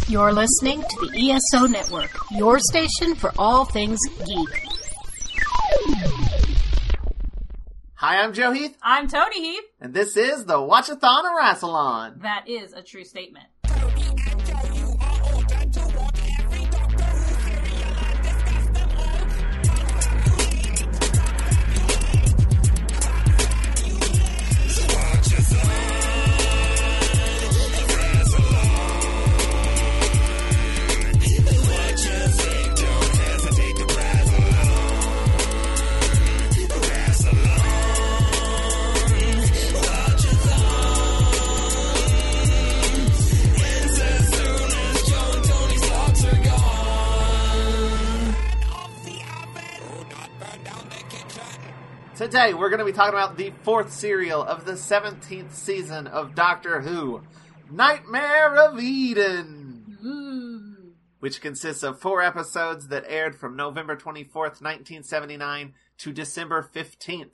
You're listening to the ESO Network, your station for all things geek. Hi, I'm Joe Heath. I'm Tony Heath. And this is the Watchathon or Rassalon. That is a true statement. Today, we're going to be talking about the fourth serial of the 17th season of Doctor Who, Nightmare of Eden, which consists of 4 episodes that aired from November 24th, 1979 to December 15th,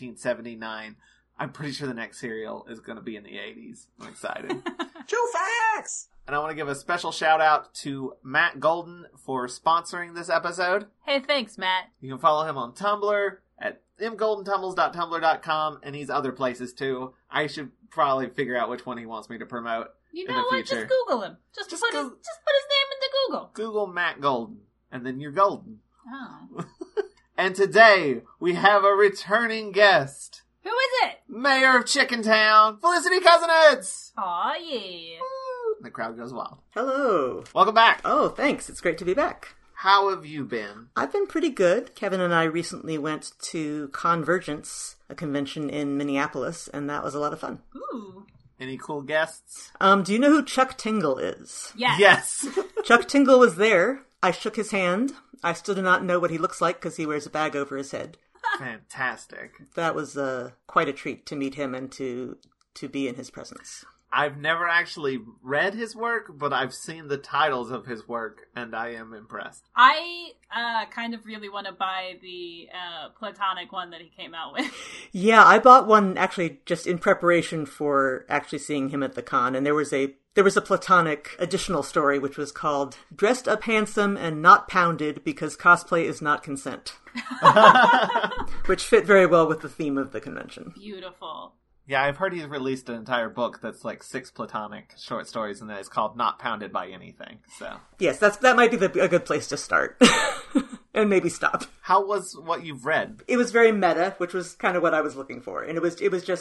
1979. I'm pretty sure the next serial is going to be in the 80s. I'm excited. True facts! And I want to give a special shout out to Matt Golden for sponsoring this episode. Hey, thanks, Matt. You can follow him on Tumblr at mgoldentumbles.tumblr.com, and he's other places too. I should probably figure out which one he wants me to promote. You in know the what? future. Just Google him. Just put his name into Google. Google Matt Golden, and then you're golden. Oh. And today, we have a returning guest. Who is it? Mayor of Chickentown, Felicity Cousinets! Aw, yeah. Woo! The crowd goes wild. Hello. Welcome back. Oh, thanks. It's great to be back. How have you been? I've been pretty good. Kevin and I recently went to Convergence, a convention in Minneapolis, and that was a lot of fun. Ooh. Any cool guests? Do you know who Chuck Tingle is? Yes. Yes. Chuck Tingle was there. I shook his hand. I still do not know what he looks like because he wears a bag over his head. Fantastic. That was quite a treat to meet him and to be in his presence. I've never actually read his work, but I've seen the titles of his work, and I am impressed. I kind of really want to buy the Platonic one that he came out with. Yeah, I bought one actually just in preparation for actually seeing him at the con, and there was a Platonic additional story which was called Dressed Up Handsome and Not Pounded Because Cosplay is Not Consent. Which fit very well with the theme of the convention. Beautiful. Yeah, I've heard he's released an entire book that's like 6 Platonic short stories, and that is called Not Pounded by Anything, so. Yes, that might be a good place to start. And maybe stop. How was what you've read? It was very meta, which was kind of what I was looking for. And it was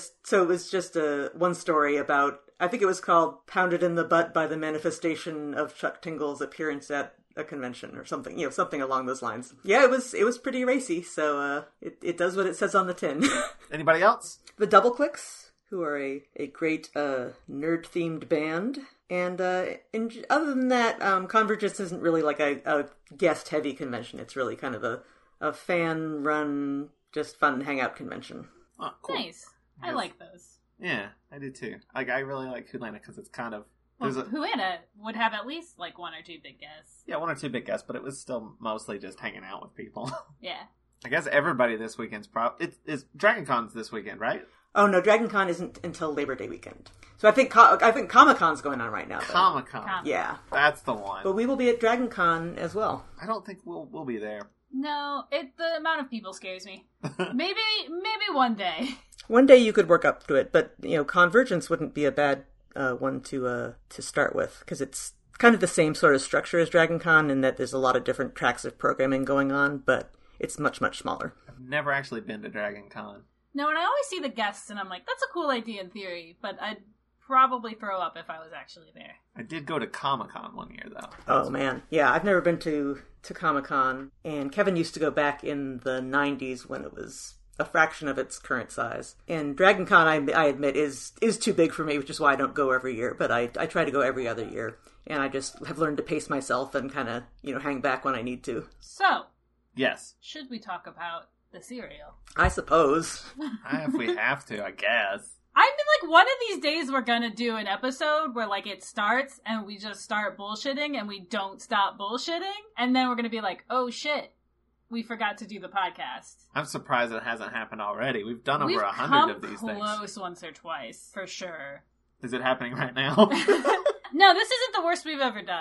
just one story about, I think it was called Pounded in the Butt by the Manifestation of Chuck Tingle's Appearance at a Convention or something, something along those lines. Yeah, it was pretty racy, so it does what it says on the tin. Anybody else? The Double Clicks, who are a great nerd-themed band. And other than that, Convergence isn't really like a guest-heavy convention. It's really kind of a fan-run, just fun hangout convention. Oh, cool. Nice. I like those. Yeah, I do too. Like, I really like Wholana because it's kind of... Wholana would have at least like 1 or 2 big guests. Yeah, 1 or 2 big guests, but it was still mostly just hanging out with people. Yeah. I guess everybody this weekend's it's Dragon Con's this weekend, right? Oh no, Dragon Con isn't until Labor Day weekend. So I think Comic Con's going on right now. Comic Con. Yeah, that's the one. But we will be at Dragon Con as well. I don't think we'll be there. No, the amount of people scares me. Maybe one day. One day you could work up to it, but Convergence wouldn't be a bad one to start with because it's kind of the same sort of structure as Dragon Con in that there's a lot of different tracks of programming going on, but it's much, much smaller. I've never actually been to Dragon Con. No, and I always see the guests and I'm like, that's a cool idea in theory, but I'd probably throw up if I was actually there. I did go to Comic-Con one year, though. Oh, man. Yeah, I've never been to Comic-Con, and Kevin used to go back in the 90s when it was a fraction of its current size. And Dragon Con, I admit, is too big for me, which is why I don't go every year, but I try to go every other year. And I just have learned to pace myself and kind of, hang back when I need to. So. Yes. Should we talk about the cereal? I suppose. If we have to, I guess. I mean, one of these days we're gonna do an episode where, it starts and we just start bullshitting and we don't stop bullshitting. And then we're gonna be like, oh shit, we forgot to do the podcast. I'm surprised it hasn't happened already. We've done over 100 of these things. We've come close once or twice, for sure. Is it happening right now? No, this isn't the worst we've ever done.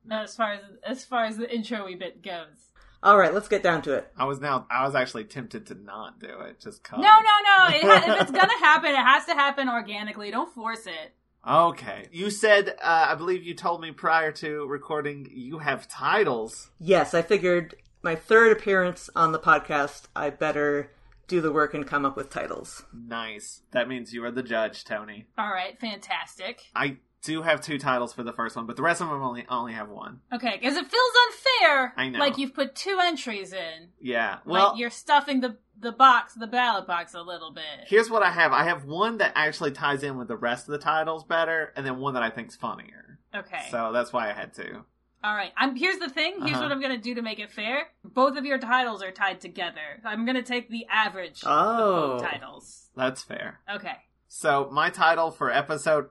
As far as the intro-y bit goes. All right, let's get down to it. I was actually tempted to not do it, just cause. No. If it's gonna happen, it has to happen organically. Don't force it. Okay. You said, I believe you told me prior to recording, you have titles. Yes, I figured my third appearance on the podcast, I better do the work and come up with titles. Nice. That means you are the judge, Tony. All right, fantastic. I do have 2 titles for the first one, but the rest of them only have 1. Okay, because it feels unfair. I know. Like you've put 2 entries in. Yeah. Well, like you're stuffing the ballot box a little bit. Here's what I have. I have one that actually ties in with the rest of the titles better, and then one that I think's funnier. Okay. So that's why I had 2. All right. Here's the thing. Here's what I'm going to do to make it fair. Both of your titles are tied together. I'm going to take the average of both titles. That's fair. Okay. So my titles for episode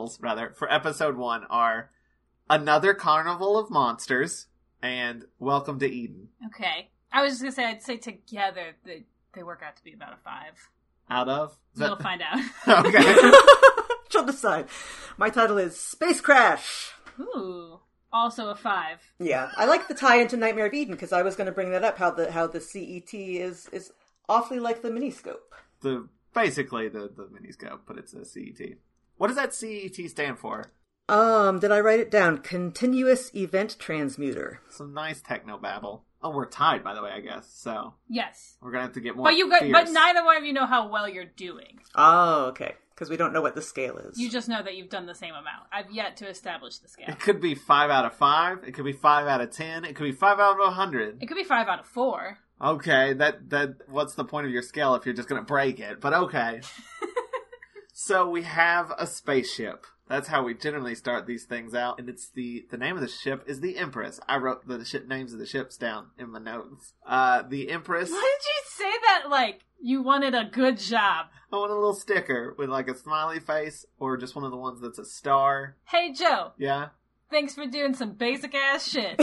1 are Another Carnival of Monsters and Welcome to Eden. Okay. I was just going to say, I'd say together they work out to be about a 5. Out of? You'll find out. Okay. She'll decide. My title is Space Crash. Ooh. Also a 5. Yeah, I like the tie into Nightmare of Eden because I was going to bring that up. How the CET is awfully like the miniscope. Basically the miniscope, but it's a CET. What does that CET stand for? Did I write it down? Continuous Event Transmuter. Some nice techno babble. Oh, we're tied, by the way, I guess. So yes, we're gonna have to get more. But neither one of you know how well you're doing. Oh, okay. Because we don't know what the scale is. You just know that you've done the same amount. I've yet to establish the scale. It could be 5 out of 5. It could be 5 out of 10. It could be 5 out of 100. It could be 5 out of 4. Okay, that what's the point of your scale if you're just gonna break it? But okay. So we have a spaceship. That's how we generally start these things out, and it's the name of the ship is the Empress. I wrote the names of the ships down in my notes. The Empress. Why did you say that like you wanted a good job? I want a little sticker with like a smiley face, or just one of the ones that's a star. Hey Joe. Yeah. Thanks for doing some basic ass shit.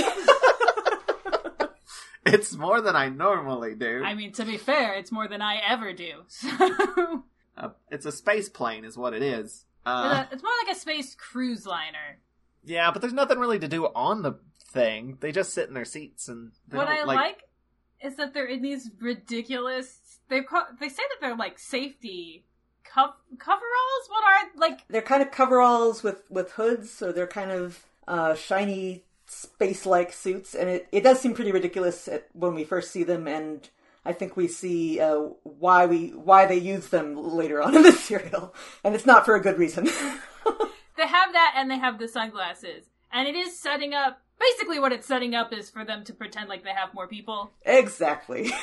It's more than I normally do. I mean, to be fair, it's more than I ever do. So. It's a space plane, is what it is. It's more like a space cruise liner. Yeah, but there's nothing really to do on the thing. They just sit in their seats and. What I like is that they're in these ridiculous. They say that they're like safety coveralls. What are like? They're kind of coveralls with hoods, so they're kind of shiny space-like suits, and it does seem pretty ridiculous when we first see them, and I think we see why they use them later on in the serial, and it's not for a good reason. They have that, and they have the sunglasses, and it is setting up. Basically, what it's setting up is for them to pretend like they have more people. Exactly.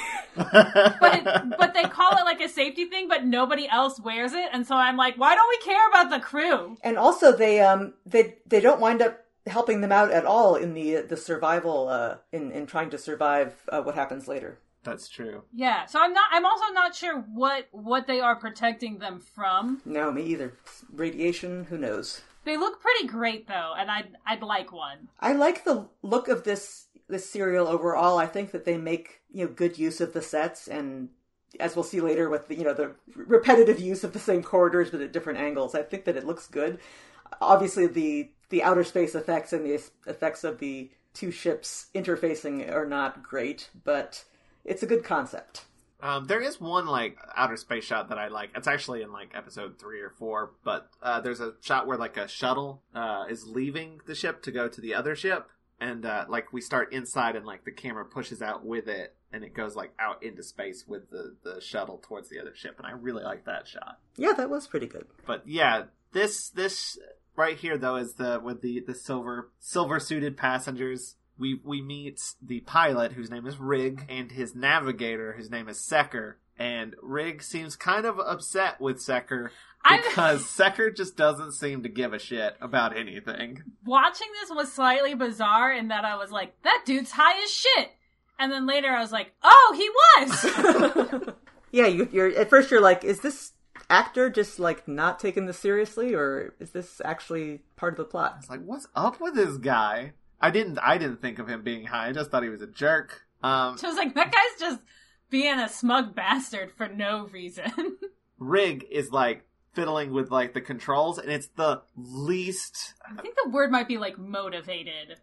But they call it like a safety thing, but nobody else wears it, and so I'm like, why don't we care about the crew? And also, they don't wind up helping them out at all in the survival in trying to survive what happens later. That's true. Yeah, so I'm also not sure what they are protecting them from. No, me either. Radiation, who knows? They look pretty great though, and I'd like one. I like the look of this serial overall. I think that they make good use of the sets, and as we'll see later with the repetitive use of the same corridors but at different angles, I think that it looks good. Obviously, the outer space effects and the effects of the two ships interfacing are not great, but it's a good concept. There is one like outer space shot that I like. It's actually in like episode 3 or 4, but there's a shot where like a shuttle is leaving the ship to go to the other ship, and like we start inside and like the camera pushes out with it, and it goes like out into space with the shuttle towards the other ship, and I really like that shot. Yeah, that was pretty good. But yeah, this right here though is with the silver suited passengers. We meet the pilot, whose name is Rig, and his navigator, whose name is Secker. And Rig seems kind of upset with Secker because Secker just doesn't seem to give a shit about anything. Watching this was slightly bizarre in that I was like, that dude's high as shit. And then later I was like, oh, he was! Yeah, you're at first you're like, is this actor just like not taking this seriously, or is this actually part of the plot? It's like, what's up with this guy? I didn't think of him being high. I just thought he was a jerk. So I was like, that guy's just being a smug bastard for no reason. Rig is like fiddling with like the controls, and it's the least. I think the word might be like motivated.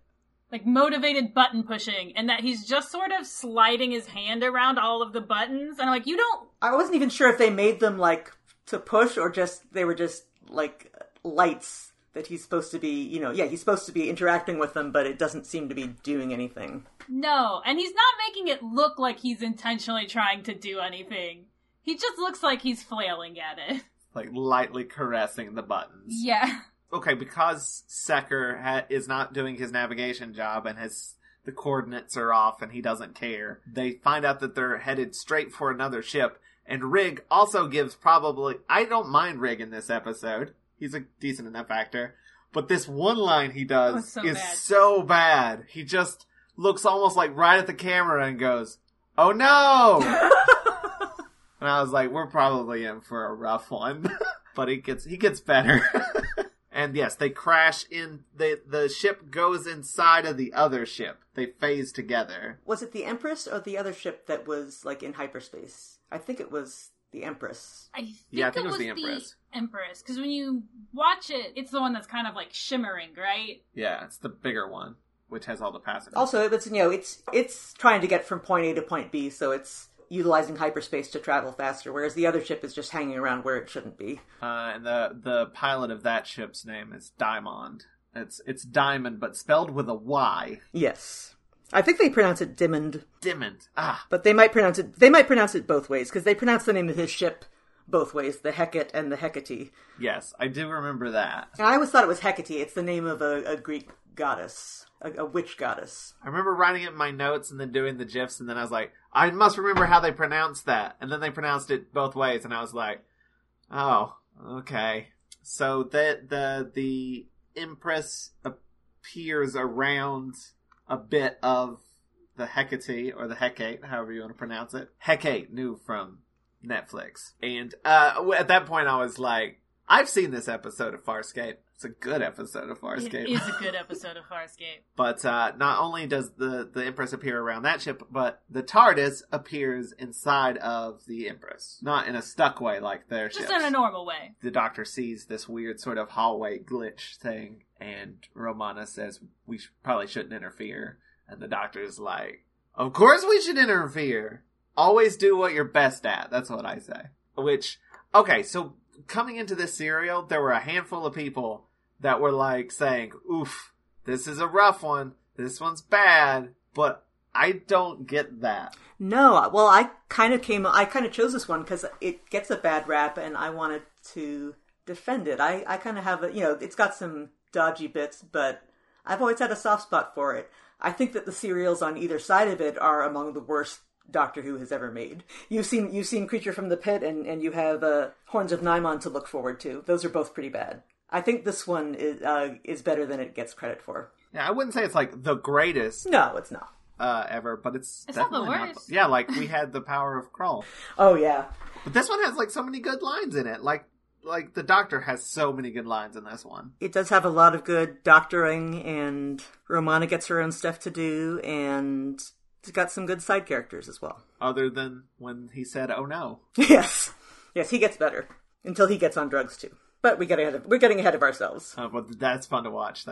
like motivated button pushing, and that he's just sort of sliding his hand around all of the buttons. And I'm like, you don't... I wasn't even sure if they made them, like, to push or just they were just, like, lights that he's supposed to be, he's supposed to be interacting with them, but it doesn't seem to be doing anything. No, and he's not making it look like he's intentionally trying to do anything. He just looks like he's flailing at it. Like, lightly caressing the buttons. Yeah. Okay, because Secker is not doing his navigation job and the coordinates are off and he doesn't care, they find out that they're headed straight for another ship, and Rig also gives I don't mind Rig in this episode. He's a decent enough actor. But this one line he does so bad. He just looks almost like right at the camera and goes, "Oh no!" And I was like, we're probably in for a rough one. But he gets better. And yes, they crash in. The ship goes inside of the other ship. They phase together. Was it the Empress or the other ship that was, like, in hyperspace? I think it was the Empress. I think it was the Empress. Because when you watch it, it's the one that's kind of, like, shimmering, right? Yeah, it's the bigger one, which has all the passengers. Also, it's trying to get from point A to point B, so it's utilizing hyperspace to travel faster, whereas the other ship is just hanging around where it shouldn't be. And the pilot of that ship's name is Diamond. It's Diamond, but spelled with a Y. Yes. I think they pronounce it Dimmond. Dimmond. But they might pronounce it both ways, because they pronounce the name of his ship both ways, the Hecate and the Hecate. Yes, I do remember that. And I always thought it was Hecate. It's the name of a Greek goddess, a witch goddess. I remember writing it in my notes and then doing the GIFs, and then I was like, I must remember how they pronounced that. And then they pronounced it both ways, and I was like, oh, okay. So the Empress appears around a bit of the Hecate, or the Hecate, however you want to pronounce it. Hecate, new from Netflix. And at that point I was like, I've seen this episode of Farscape. It's a good episode of Farscape. It is a good episode of Farscape. But not only does the Empress appear around that ship, but the TARDIS appears inside of the Empress. Not in a stuck way like their ships. Just in a normal way. The Doctor sees this weird sort of hallway glitch thing, and Romana says we probably shouldn't interfere. And the Doctor's like, of course we should interfere! Always do what you're best at. That's what I say. Which, okay, so coming into this serial, there were a handful of people that were like saying, oof, this is a rough one. This one's bad. But I don't get that. No, well, I kind of chose this one because it gets a bad rap and I wanted to defend it. I kind of have it's got some dodgy bits, but I've always had a soft spot for it. I think that the serials on either side of it are among the worst Doctor Who has ever made. You've seen Creature from the Pit and you have Horns of Nimon to look forward to. Those are both pretty bad. I think this one is better than it gets credit for. Yeah, I wouldn't say it's like the greatest. No, it's not. Ever, but it's not the definitely worst. Yeah, like we had The Power of Krull. Oh yeah. But this one has like so many good lines in it. Like the Doctor has so many good lines in this one. It does have a lot of good doctoring, and Romana gets her own stuff to do, and it's got some good side characters as well. Other than when he said, oh no. Yes, he gets better. Until he gets on drugs too. But we're getting ahead of ourselves. But that's fun to watch.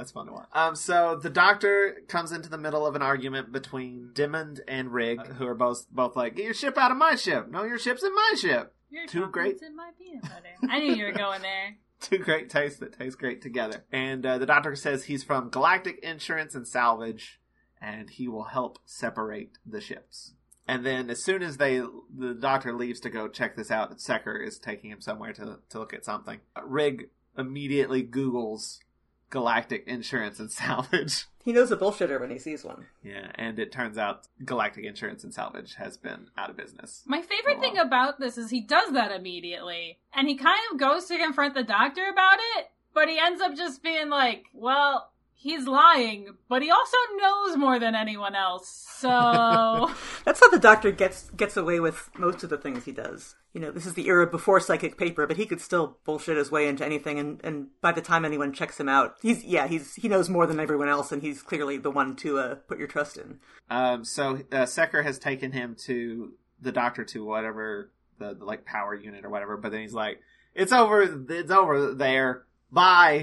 So the Doctor comes into the middle of an argument between Dimmond and Rig, who are both like, get your ship out of my ship. No, your ship's in my ship. Your Two great in my peanut butter. I knew you were going there. Two great tastes that taste great together. And the Doctor says he's from Galactic Insurance and Salvage, and he will help separate the ships. And then as soon as the Doctor leaves to go check this out, Secker is taking him somewhere to look at something. Rig immediately Googles Galactic Insurance and Salvage. He knows a bullshitter when he sees one. Yeah, and it turns out Galactic Insurance and Salvage has been out of business. My favorite thing about this is he does that immediately. And he kind of goes to confront the Doctor about it, but he ends up just being like, well, he's lying, but he also knows more than anyone else, so... That's how the Doctor gets away with most of the things he does. This is the era before psychic paper, but he could still bullshit his way into anything, and by the time anyone checks him out, he knows more than everyone else, and he's clearly the one to put your trust in. So Secker has taken him to the Doctor to whatever, the like power unit or whatever, but then he's like, it's over there, bye!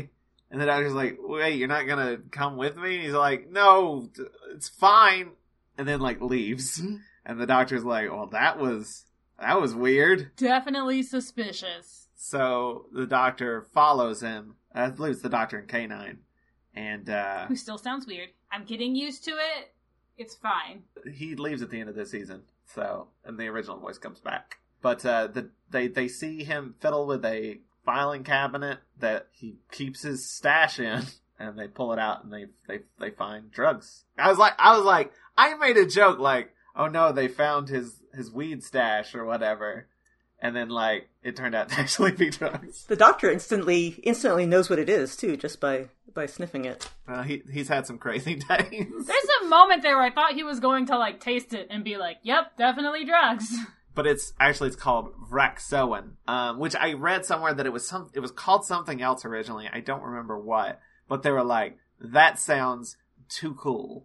And the doctor's like, wait, you're not gonna come with me? And he's like, no, it's fine. And then, like, leaves. And the doctor's like, well, that was weird. Definitely suspicious. So the doctor follows him. I believe it's the doctor and K9. And, who still sounds weird. I'm getting used to it. It's fine. he leaves at the end of this season. So, and the original voice comes back. But, they see him fiddle with a filing cabinet that he keeps his stash in. And they pull it out and they find drugs. I was like, I made a joke like, oh no, they found his weed stash or whatever. And then, like, it turned out to actually be drugs. The doctor instantly knows what it is, too, just by sniffing it. He's had some crazy days. There's a moment there where I thought he was going to, like, taste it and be like, yep, definitely drugs. But it's called Vraxoin, which I read somewhere that it was called something else originally. I don't remember what. But they were like, that sounds too cool.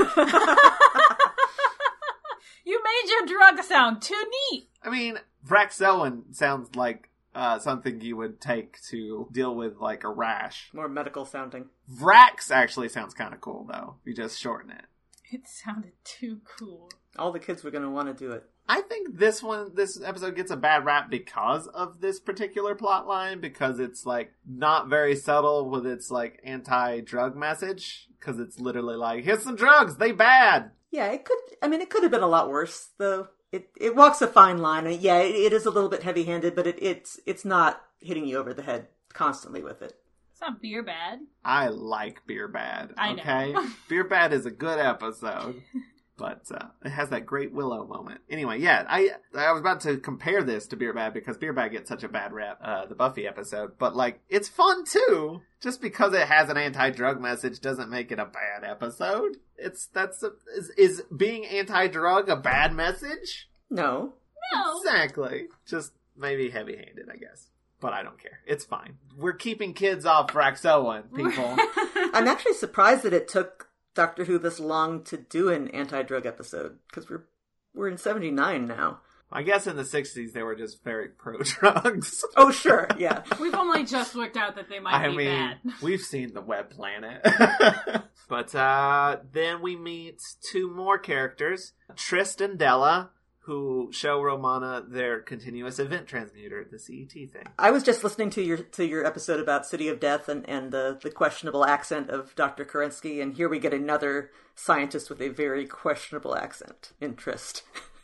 You made your drug sound too neat. I mean, Vraxoin sounds like something you would take to deal with, like, a rash. More medical sounding. Vrax actually sounds kind of cool, though. You just shorten it. It sounded too cool. All the kids were going to want to do it. I think this episode gets a bad rap because of this particular plot line, because it's, like, not very subtle with its, like, anti-drug message, because it's literally like, here's some drugs, they bad! Yeah, it could have been a lot worse, though. It walks a fine line. Yeah, it is a little bit heavy-handed, but it's not hitting you over the head constantly with it. It's not beer bad. I like Beer Bad, I okay? know. Beer Bad is a good episode. But it has that great Willow moment. Anyway, yeah, I was about to compare this to Beer Bad because Beer Bad gets such a bad rap, the Buffy episode. But, like, it's fun, too. Just because it has an anti-drug message doesn't make it a bad episode. Is being anti-drug a bad message? No. No. Exactly. Just maybe heavy-handed, I guess. But I don't care. It's fine. We're keeping kids off Vraxoin, people. I'm actually surprised that it took Doctor Who this long to do an anti-drug episode, because we're in 79 now. I guess in the 60s they were just very pro-drugs. Oh, sure, yeah. We've only just worked out that they might be bad. We've seen the Web Planet. But then we meet two more characters, Trist and Della, who show Romana their continuous event transmuter, the CET thing. I was just listening to your episode about City of Death and the questionable accent of Dr. Kerensky, and here we get another scientist with a very questionable accent in Trist.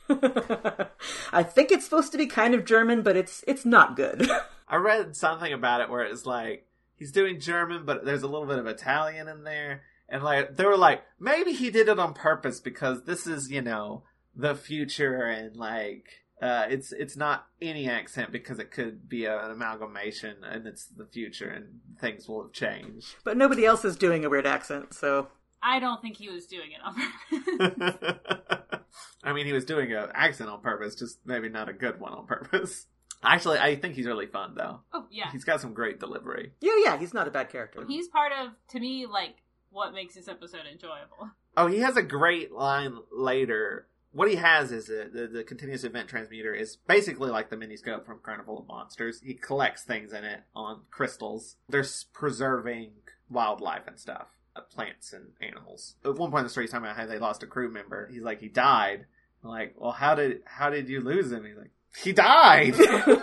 I think it's supposed to be kind of German, but it's not good. I read something about it where it's like, he's doing German, but there's a little bit of Italian in there, and like they were like, maybe he did it on purpose because this is, the future, and like it's not any accent because it could be an amalgamation and it's the future and things will have changed. But nobody else is doing a weird accent, so I don't think he was doing it on purpose. I mean, he was doing an accent on purpose, just maybe not a good one on purpose. Actually, I think he's really fun, though. Oh, yeah. He's got some great delivery. Yeah, he's not a bad character. He's part of, to me, like, what makes this episode enjoyable. Oh, he has a great line later. What he has is the continuous event transmuter is basically like the miniscope from Carnival of Monsters. He collects things in it on crystals. They're preserving wildlife and stuff, plants and animals. At one point in the story, he's talking about how they lost a crew member. He's like, he died. I'm like, well, how did you lose him? He's like, he died!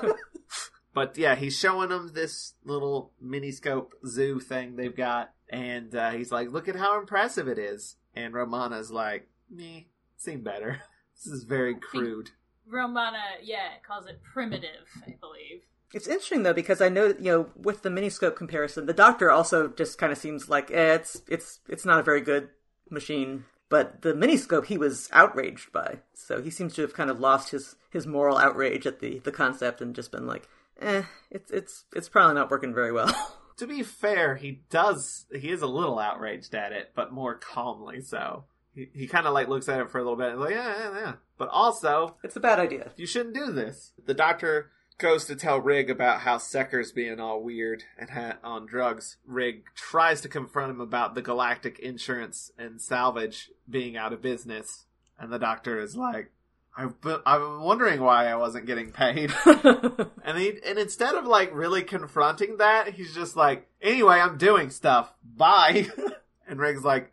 But yeah, he's showing them this little miniscope zoo thing they've got. And he's like, look at how impressive it is. And Romana's like, meh. Seen better. This is very crude. Romana, calls it primitive, I believe. It's interesting though, because I know, with the miniscope comparison, the Doctor also just kind of seems like it's not a very good machine. But the miniscope he was outraged by, so he seems to have kind of lost his moral outrage at the concept and just been like, it's probably not working very well. To be fair, he is a little outraged at it, but more calmly so. He kind of like looks at it for a little bit and is like, yeah. But also, it's a bad idea. You shouldn't do this. The Doctor goes to tell Rig about how Sekker's being all weird and on drugs. Rig tries to confront him about the Galactic Insurance and Salvage being out of business. And the Doctor is like, I'm wondering why I wasn't getting paid. And instead of like really confronting that, he's just like, anyway, I'm doing stuff. Bye. And Rig's like,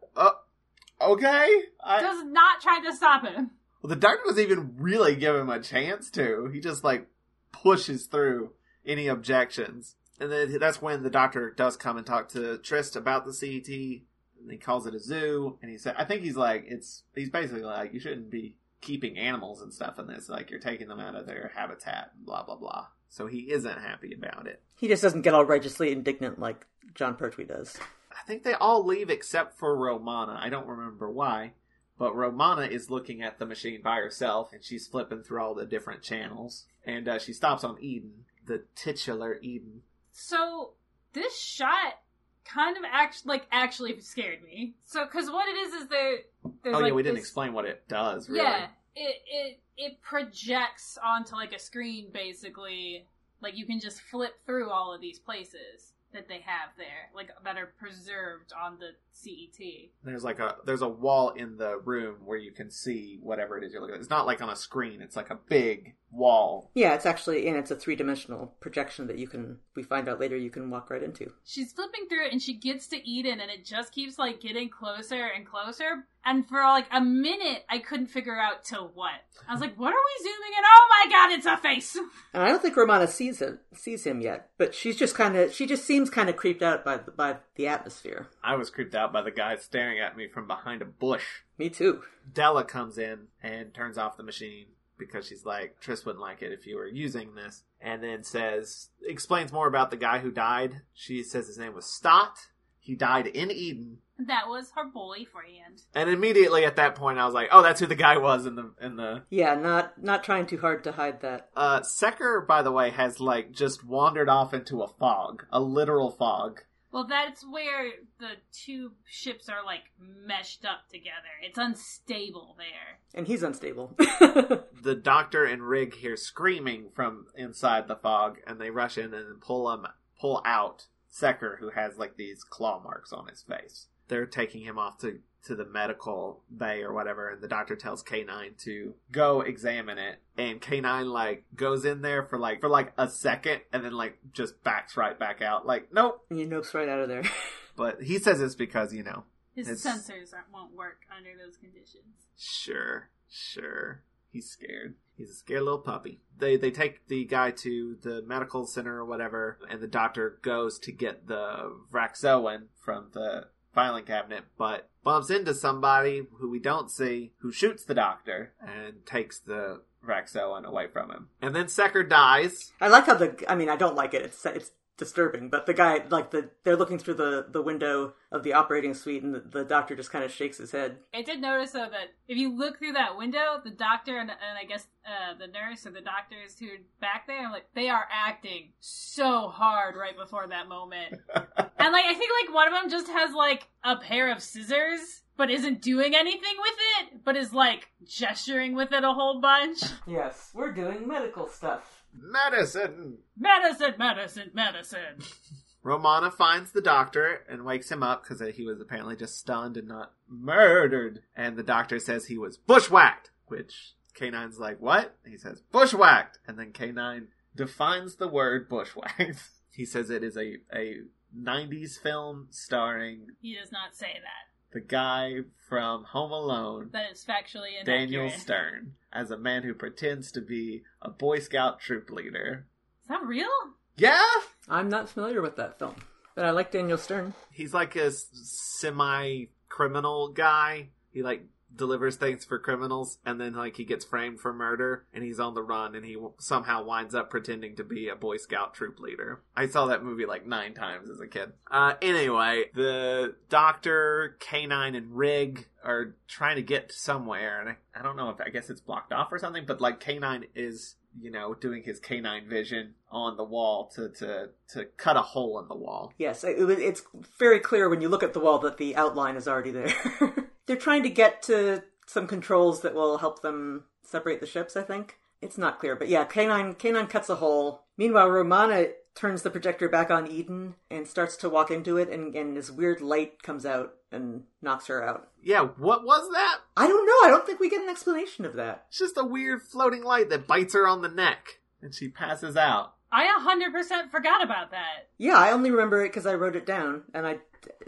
okay. Does not try to stop him. Well, the doctor doesn't even really give him a chance to. He just like pushes through any objections. And then that's when the doctor does come and talk to Trist about the CET. And he calls it a zoo. And he said, I think he's basically like, you shouldn't be keeping animals and stuff in this. Like, you're taking them out of their habitat and blah, blah, blah. So he isn't happy about it. He just doesn't get all righteously indignant like John Pertwee does. I think they all leave except for Romana. I don't remember why. But Romana is looking at the machine by herself, and she's flipping through all the different channels. And she stops on Eden, the titular Eden. So, this shot kind of actually scared me. So, because what it is there's we didn't explain what it does, really. Yeah, it projects onto, like, a screen, basically. Like, you can just flip through all of these places that they have there, like, that are preserved on the CET. There's a wall in the room where you can see whatever it is you're looking at. It's not like on a screen, it's like a big wall. Yeah, it's actually, and it's a 3-dimensional projection that we find out later you can walk right into. She's flipping through it and she gets to Eden and it just keeps like getting closer and closer. And for like a minute, I couldn't figure out to what. I was like, what are we zooming in? Oh my god, it's a face! And I don't think Romana sees him yet, but she just seems kind of creeped out by the atmosphere. I was creeped out by the guy staring at me from behind a bush. Me too. Della comes in and turns off the machine because she's like, Tris wouldn't like it if you were using this. And then explains more about the guy who died. She says his name was Stott. He died in Eden. That was her boyfriend. And immediately at that point I was like, oh, that's who the guy was in the... Yeah, not trying too hard to hide that. Secker, by the way, has like just wandered off into a fog. A literal fog. Well, that's where the two ships are, like, meshed up together. It's unstable there. And he's unstable. The doctor and Rig hear screaming from inside the fog, and they rush in and pull out Secker, who has, like, these claw marks on his face. They're taking him off to the medical bay or whatever, and the doctor tells K9 to go examine it, and K9 like goes in there for a second and then like just backs right back out, like nope, and he nopes right out of there. But he says it's because his sensors won't work under those conditions. Sure, he's scared. He's a scared little puppy. They take the guy to the medical center or whatever, and the doctor goes to get the Vraxoan from the filing cabinet, but bumps into somebody who we don't see, who shoots the doctor and takes the Vraxoan away from him. And then Secker dies. I like how I don't like it. It's disturbing, but the guy, like, they're looking through the window of the operating suite, and the doctor just kind of shakes his head. I did notice, though, that if you look through that window, the doctor and I guess the nurse or the doctors who are back there, they are acting so hard right before that moment. And, like, I think, like, one of them just has, like, a pair of scissors, but isn't doing anything with it, but is, like, gesturing with it a whole bunch. Yes, we're doing medical stuff. Medicine! Romana finds the doctor and wakes him up because he was apparently just stunned and not murdered. And the doctor says he was bushwhacked, which K9's like, what? He says, bushwhacked! And then K9 defines the word bushwhacked. He says it is a 90s film starring... He does not say that. The guy from Home Alone. That is factually inaccurate. Daniel Stern. As a man who pretends to be a Boy Scout troop leader. Is that real? Yeah! I'm not familiar with that film. But I like Daniel Stern. He's like a semi-criminal guy. He like delivers things for criminals, and then like he gets framed for murder, and he's on the run, and he somehow winds up pretending to be a Boy Scout troop leader. I saw that movie like 9 times as a kid. Anyway, the doctor, K9, and Rig are trying to get somewhere, and I don't know I guess it's blocked off or something, but like K9 is, doing his K9 vision on the wall to cut a hole in the wall. Yes, it's very clear when you look at the wall that the outline is already there. They're trying to get to some controls that will help them separate the ships, I think. It's not clear, but yeah, K9 cuts a hole. Meanwhile, Romana turns the projector back on Eden and starts to walk into it, and this weird light comes out and knocks her out. Yeah, what was that? I don't know. I don't think we get an explanation of that. It's just a weird floating light that bites her on the neck, and she passes out. I 100% forgot about that. Yeah, I only remember it because I wrote it down, and I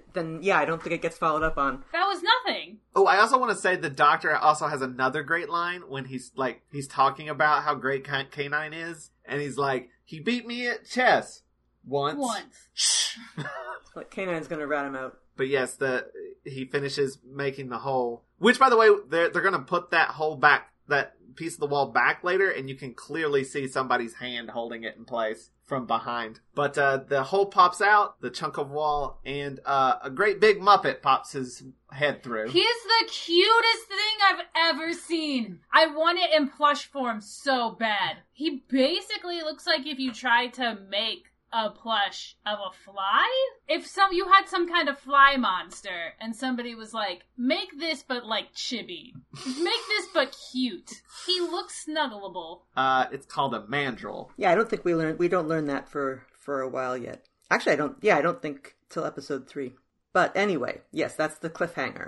don't think it gets followed up on. That was nothing. Oh, I also want to say the Doctor also has another great line when he's talking about how great K9 is, and he's like, he beat me at chess once. Shh. Like K9's gonna rat him out. But yes, he finishes making the hole, which, by the way, they're gonna put that hole back, that piece of the wall back later, and you can clearly see somebody's hand holding it in place from behind. But the hole pops out, the chunk of wall, and a great big Muppet pops his head through. He is the cutest thing I've ever seen. I want it in plush form so bad. He basically looks like if you tried to make a plush of a fly. If you had some kind of fly monster and somebody was like, make this but like chibi. Make this but cute. He looks snuggleable. It's called a mandrill. Yeah, I don't think we don't learn that for a while yet. Actually, I don't think till episode 3. But anyway, yes, that's the cliffhanger.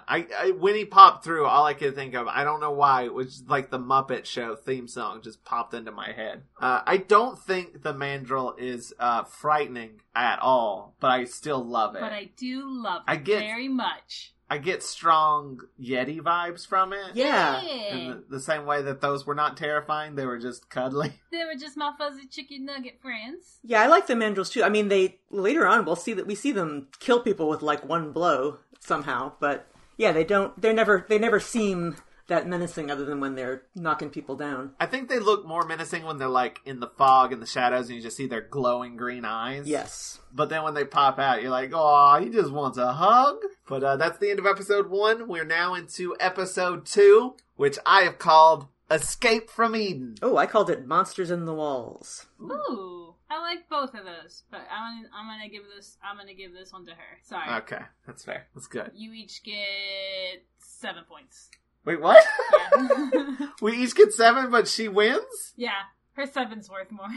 When he popped through, all I could think of, I don't know why, it was like the Muppet Show theme song just popped into my head. I don't think the mandrill is frightening at all, but I still love it. But I do love it very much. I get strong Yeti vibes from it. Yeah. In the same way that those were not terrifying, they were just cuddly. They were just my fuzzy chicken nugget friends. Yeah, I like the mandrills too. I mean, later on we see them kill people with like one blow somehow, but yeah, they never seem that menacing other than when they're knocking people down. I think they look more menacing when they're like in the fog and the shadows and you just see their glowing green eyes. Yes. But then when they pop out, you're like, oh, he just wants a hug. But that's the end of episode 1. We're now into episode 2, which I have called Escape from Eden. Oh, I called it Monsters in the Walls. Ooh, I like both of those, but I'm gonna give this one to her. Sorry. Okay, that's fair. That's good. You each get 7 points. Wait, what? Yeah. We each get 7, but she wins? Yeah, her 7's worth more.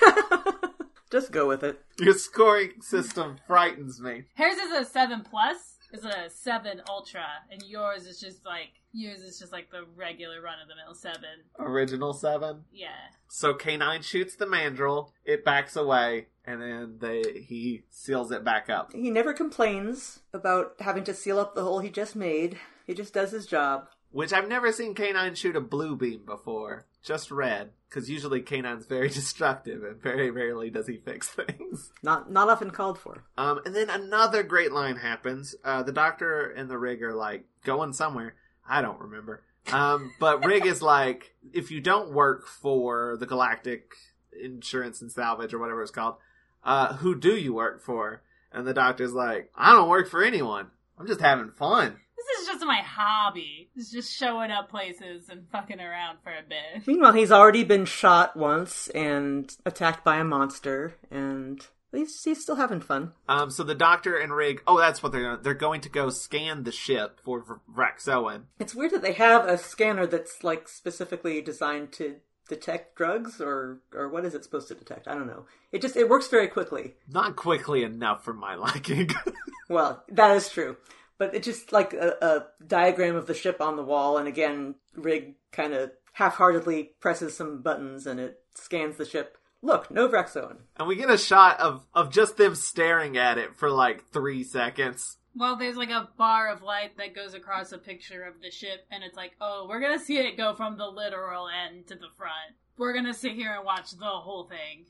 Just go with it. Your scoring system frightens me. Hers is a 7+, is a 7 Ultra, and yours is just like the regular run-of-the-mill 7. Original 7? Yeah. So K9 shoots the mandrill, it backs away, and then he seals it back up. He never complains about having to seal up the hole he just made. He just does his job. Which I've never seen K9 shoot a blue beam before. Just red. Because usually K9's very destructive and very rarely does he fix things. Not often called for. And then another great line happens. The Doctor and the Rig are like going somewhere. I don't remember. But Rig is like, if you don't work for the Galactic Insurance and Salvage or whatever it's called, who do you work for? And the Doctor's like, I don't work for anyone. I'm just having fun. This is just my hobby. It's just showing up places and fucking around for a bit. Meanwhile, he's already been shot once and attacked by a monster, and he's still having fun. So the Doctor and Rig, that's what they're going to go scan the ship for Vraxoan. It's weird that they have a scanner that's like specifically designed to detect drugs, or what is it supposed to detect? I don't know. It works very quickly. Not quickly enough for my liking. Well, that is true. But it's just like a diagram of the ship on the wall, and again, Rig kind of half-heartedly presses some buttons, and it scans the ship. Look, no Vraxoan. And we get a shot of just them staring at it for like 3 seconds. Well, there's like a bar of light that goes across a picture of the ship, and it's like, oh, we're gonna see it go from the literal end to the front. We're gonna sit here and watch the whole thing.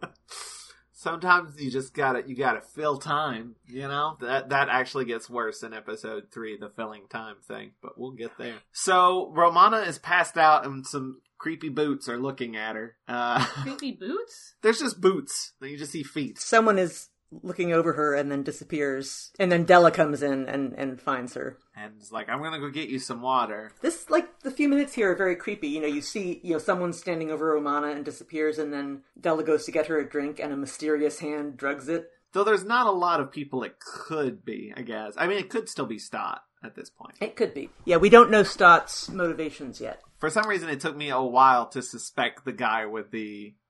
Sometimes you just gotta fill time, you know? That actually gets worse in episode 3, the filling time thing, but we'll get there. So, Romana is passed out and some creepy boots are looking at her. Creepy boots? There's just boots. You just see feet. Someone is looking over her and then disappears. And then Della comes in and finds her. And it's like, I'm gonna go get you some water. This, like, the few minutes here are very creepy. You see, someone standing over Romana and disappears, and then Della goes to get her a drink, and a mysterious hand drugs it. Though there's not a lot of people it could be, I guess. I mean, it could still be Stott at this point. It could be. Yeah, we don't know Stott's motivations yet. For some reason, it took me a while to suspect the guy with the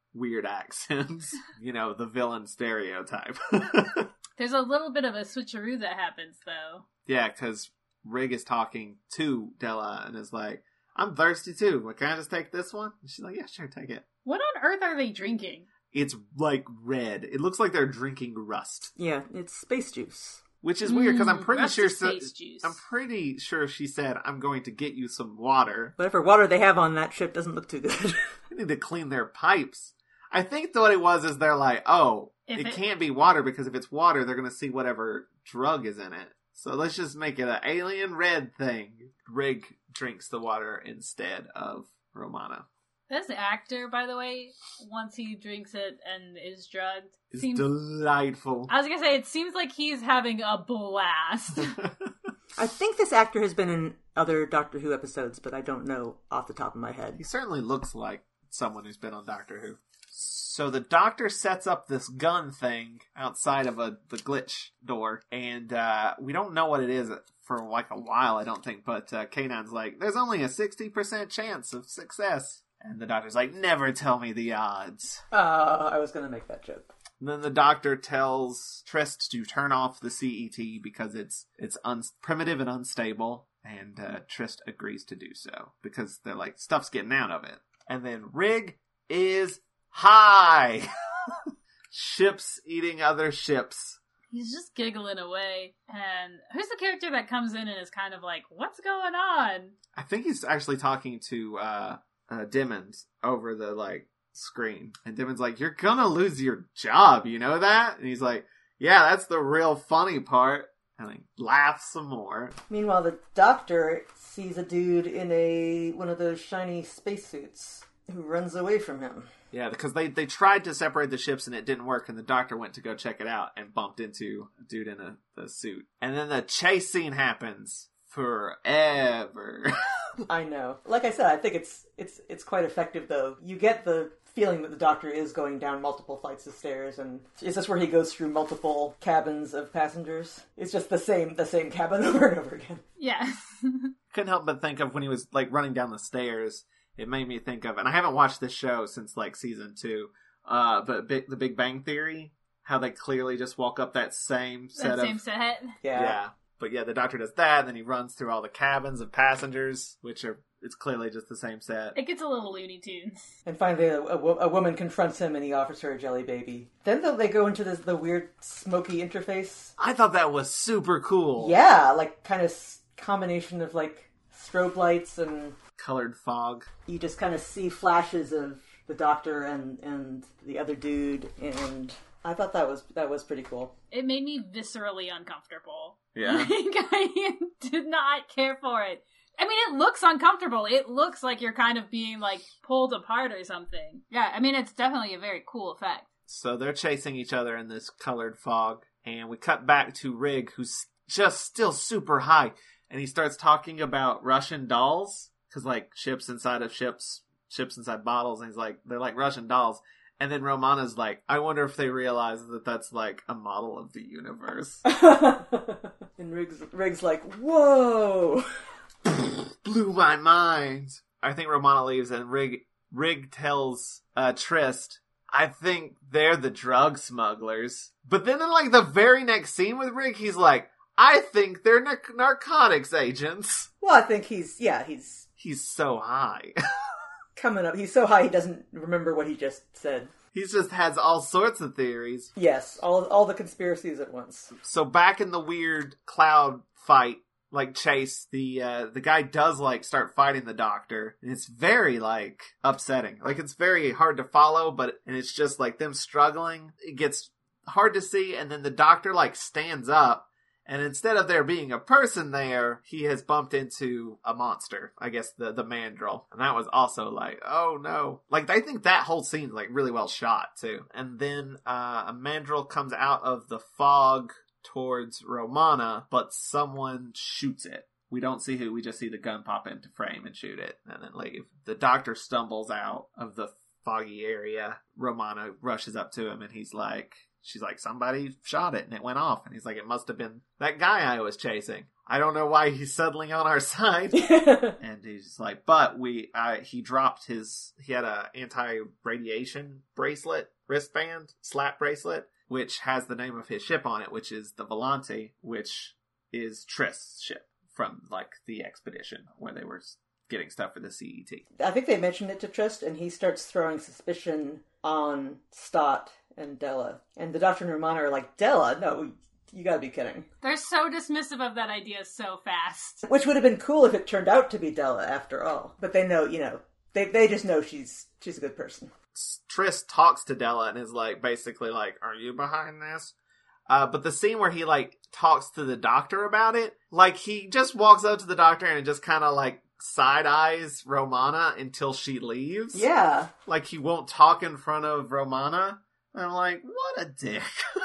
weird accents. You know, the villain stereotype. There's a little bit of a switcheroo that happens, though. Yeah, because Rig is talking to Della and is like, I'm thirsty too. But can I just take this one? And she's like, yeah, sure, take it. What on earth are they drinking? It's like red. It looks like they're drinking rust. Yeah, it's space juice. Which is weird because I'm pretty Rust sure is space juice. I'm pretty sure she said, I'm going to get you some water. Whatever water they have on that ship doesn't look too good. They need to clean their pipes. I think what it was is they're like, oh, it can't be water because if it's water, they're going to see whatever drug is in it. So let's just make it an alien red thing. Rig drinks the water instead of Romana. This actor, by the way, once he drinks it and is drugged, It's delightful. I was gonna say, it seems like he's having a blast. I think this actor has been in other Doctor Who episodes, but I don't know off the top of my head. He certainly looks like someone who's been on Doctor Who. So the Doctor sets up this gun thing outside of the glitch door, and we don't know what it is for like a while, I don't think, but K9's like, there's only a 60% chance of success. And the Doctor's like, never tell me the odds. I was going to make that joke. And then the Doctor tells Trist to turn off the CET because it's primitive and unstable. And Trist agrees to do so because they're like, stuff's getting out of it. And then Rig is high. Ships eating other ships. He's just giggling away. And who's the character that comes in and is kind of like, what's going on? I think he's actually talking to Dimmons over the screen, and Dimmons like, you're gonna lose your job, you know that? And he's like, yeah, that's the real funny part, and he laughs some more. Meanwhile, the Doctor sees a dude in one of those shiny spacesuits who runs away from him. Yeah, because they tried to separate the ships and it didn't work, and the Doctor went to go check it out and bumped into a dude in the suit, and then the chase scene happens forever. I know. Like I said, I think it's quite effective, though. You get the feeling that the Doctor is going down multiple flights of stairs, and is this where he goes through multiple cabins of passengers? It's just the same cabin over and over again. Yeah. Couldn't help but think of when he was running down the stairs. It made me think of, and I haven't watched this show since season 2, but The Big Bang Theory, how they clearly just walk up that same set. Yeah. But yeah, the Doctor does that, and then he runs through all the cabins of passengers, it's clearly just the same set. It gets a little Looney Tunes. And finally, a woman confronts him, and he offers her a jelly baby. Then they go into the weird smoky interface. I thought that was super cool. Yeah, kind of combination of strobe lights and colored fog. You just kind of see flashes of the Doctor and the other dude, and I thought that was pretty cool. It made me viscerally uncomfortable. Yeah. I did not care for it. I mean, it looks uncomfortable. It looks like you're kind of being pulled apart or something. Yeah, I mean, it's definitely a very cool effect. So they're chasing each other in this colored fog, and we cut back to Rig, who's just still super high, and he starts talking about Russian dolls, because ships inside of ships inside bottles, and he's like, they're like Russian dolls. And then Romana's like, I wonder if they realize that that's a model of the universe. And Rig's like, whoa! Blew my mind. I think Romana leaves, and Rig tells Trist, I think they're the drug smugglers. But then in the very next scene with Rig, he's like, I think they're narcotics agents. Well, I think he's so high. Coming up. He's so high he doesn't remember what he just said. He just has all sorts of theories. Yes, all the conspiracies at once. So back in the weird cloud fight, chase, the guy does start fighting the Doctor, and it's very upsetting. It's very hard to follow, and it's just them struggling. It gets hard to see, and then the Doctor stands up. And instead of there being a person there, he has bumped into a monster. I guess the mandrill. And that was also oh no. I think that whole scene's really well shot too. And then a mandrill comes out of the fog towards Romana, but someone shoots it. We don't see who, we just see the gun pop into frame and shoot it and then leave. The Doctor stumbles out of the foggy area. Romana rushes up to him and he's like, she's like, somebody shot it and it went off. And he's like, it must have been that guy I was chasing. I don't know why he's suddenly on our side. And he's like, but he dropped he had a anti-radiation wristband, slap bracelet, which has the name of his ship on it, which is the Volante, which is Trist's ship from, like, the expedition where they were getting stuff for the CET. I think they mentioned it to Trist, and he starts throwing suspicion on Stott and Della. And the Doctor and Romana are like, Della? No, you gotta be kidding. They're so dismissive of that idea so fast. Which would have been cool if it turned out to be Della after all. But they know, they just know she's a good person. Trist talks to Della and is like, basically like, are you behind this? But the scene where he, like, talks to the Doctor about it, like, he just walks up to the Doctor and just kind of, like, side-eyes Romana until she leaves. Yeah. Like, he won't talk in front of Romana. And I'm like, what a dick.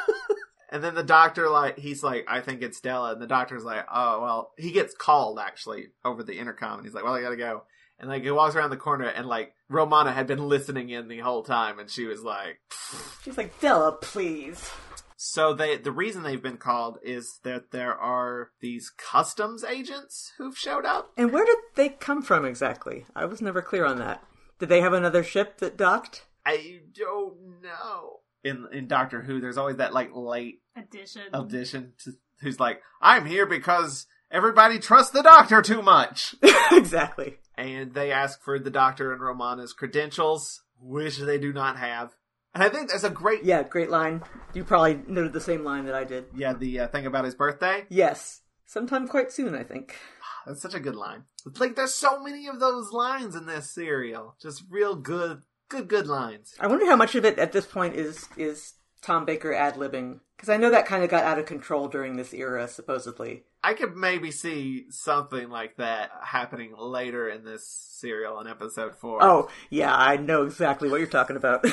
And then the Doctor, like, he's like, I think it's Della. And the Doctor's like, oh, well, he gets called, actually, over the intercom. And he's like, well, I gotta go. And, like, he walks around the corner and, like, Romana had been listening in the whole time. And she was like... She's like, Della, please. So the reason they've been called is that there are these customs agents who've showed up. And where did they come from exactly? I was never clear on that. Did they have another ship that docked? I don't know. In Doctor Who, there's always that, like, late addition to who's like, I'm here because everybody trusts the Doctor too much. Exactly. And they ask for the Doctor and Romana's credentials, which they do not have. And I think there's a great... Yeah, great line. You probably noted the same line that I did. Yeah, the thing about his birthday? Yes. Sometime quite soon, I think. That's such a good line. It's like, there's so many of those lines in this serial. Just real good lines. I wonder how much of it at this point is Tom Baker ad-libbing. Because I know that kind of got out of control during this era, supposedly. I could maybe see something like that happening later in this serial in episode 4. Oh, yeah, I know exactly what you're talking about.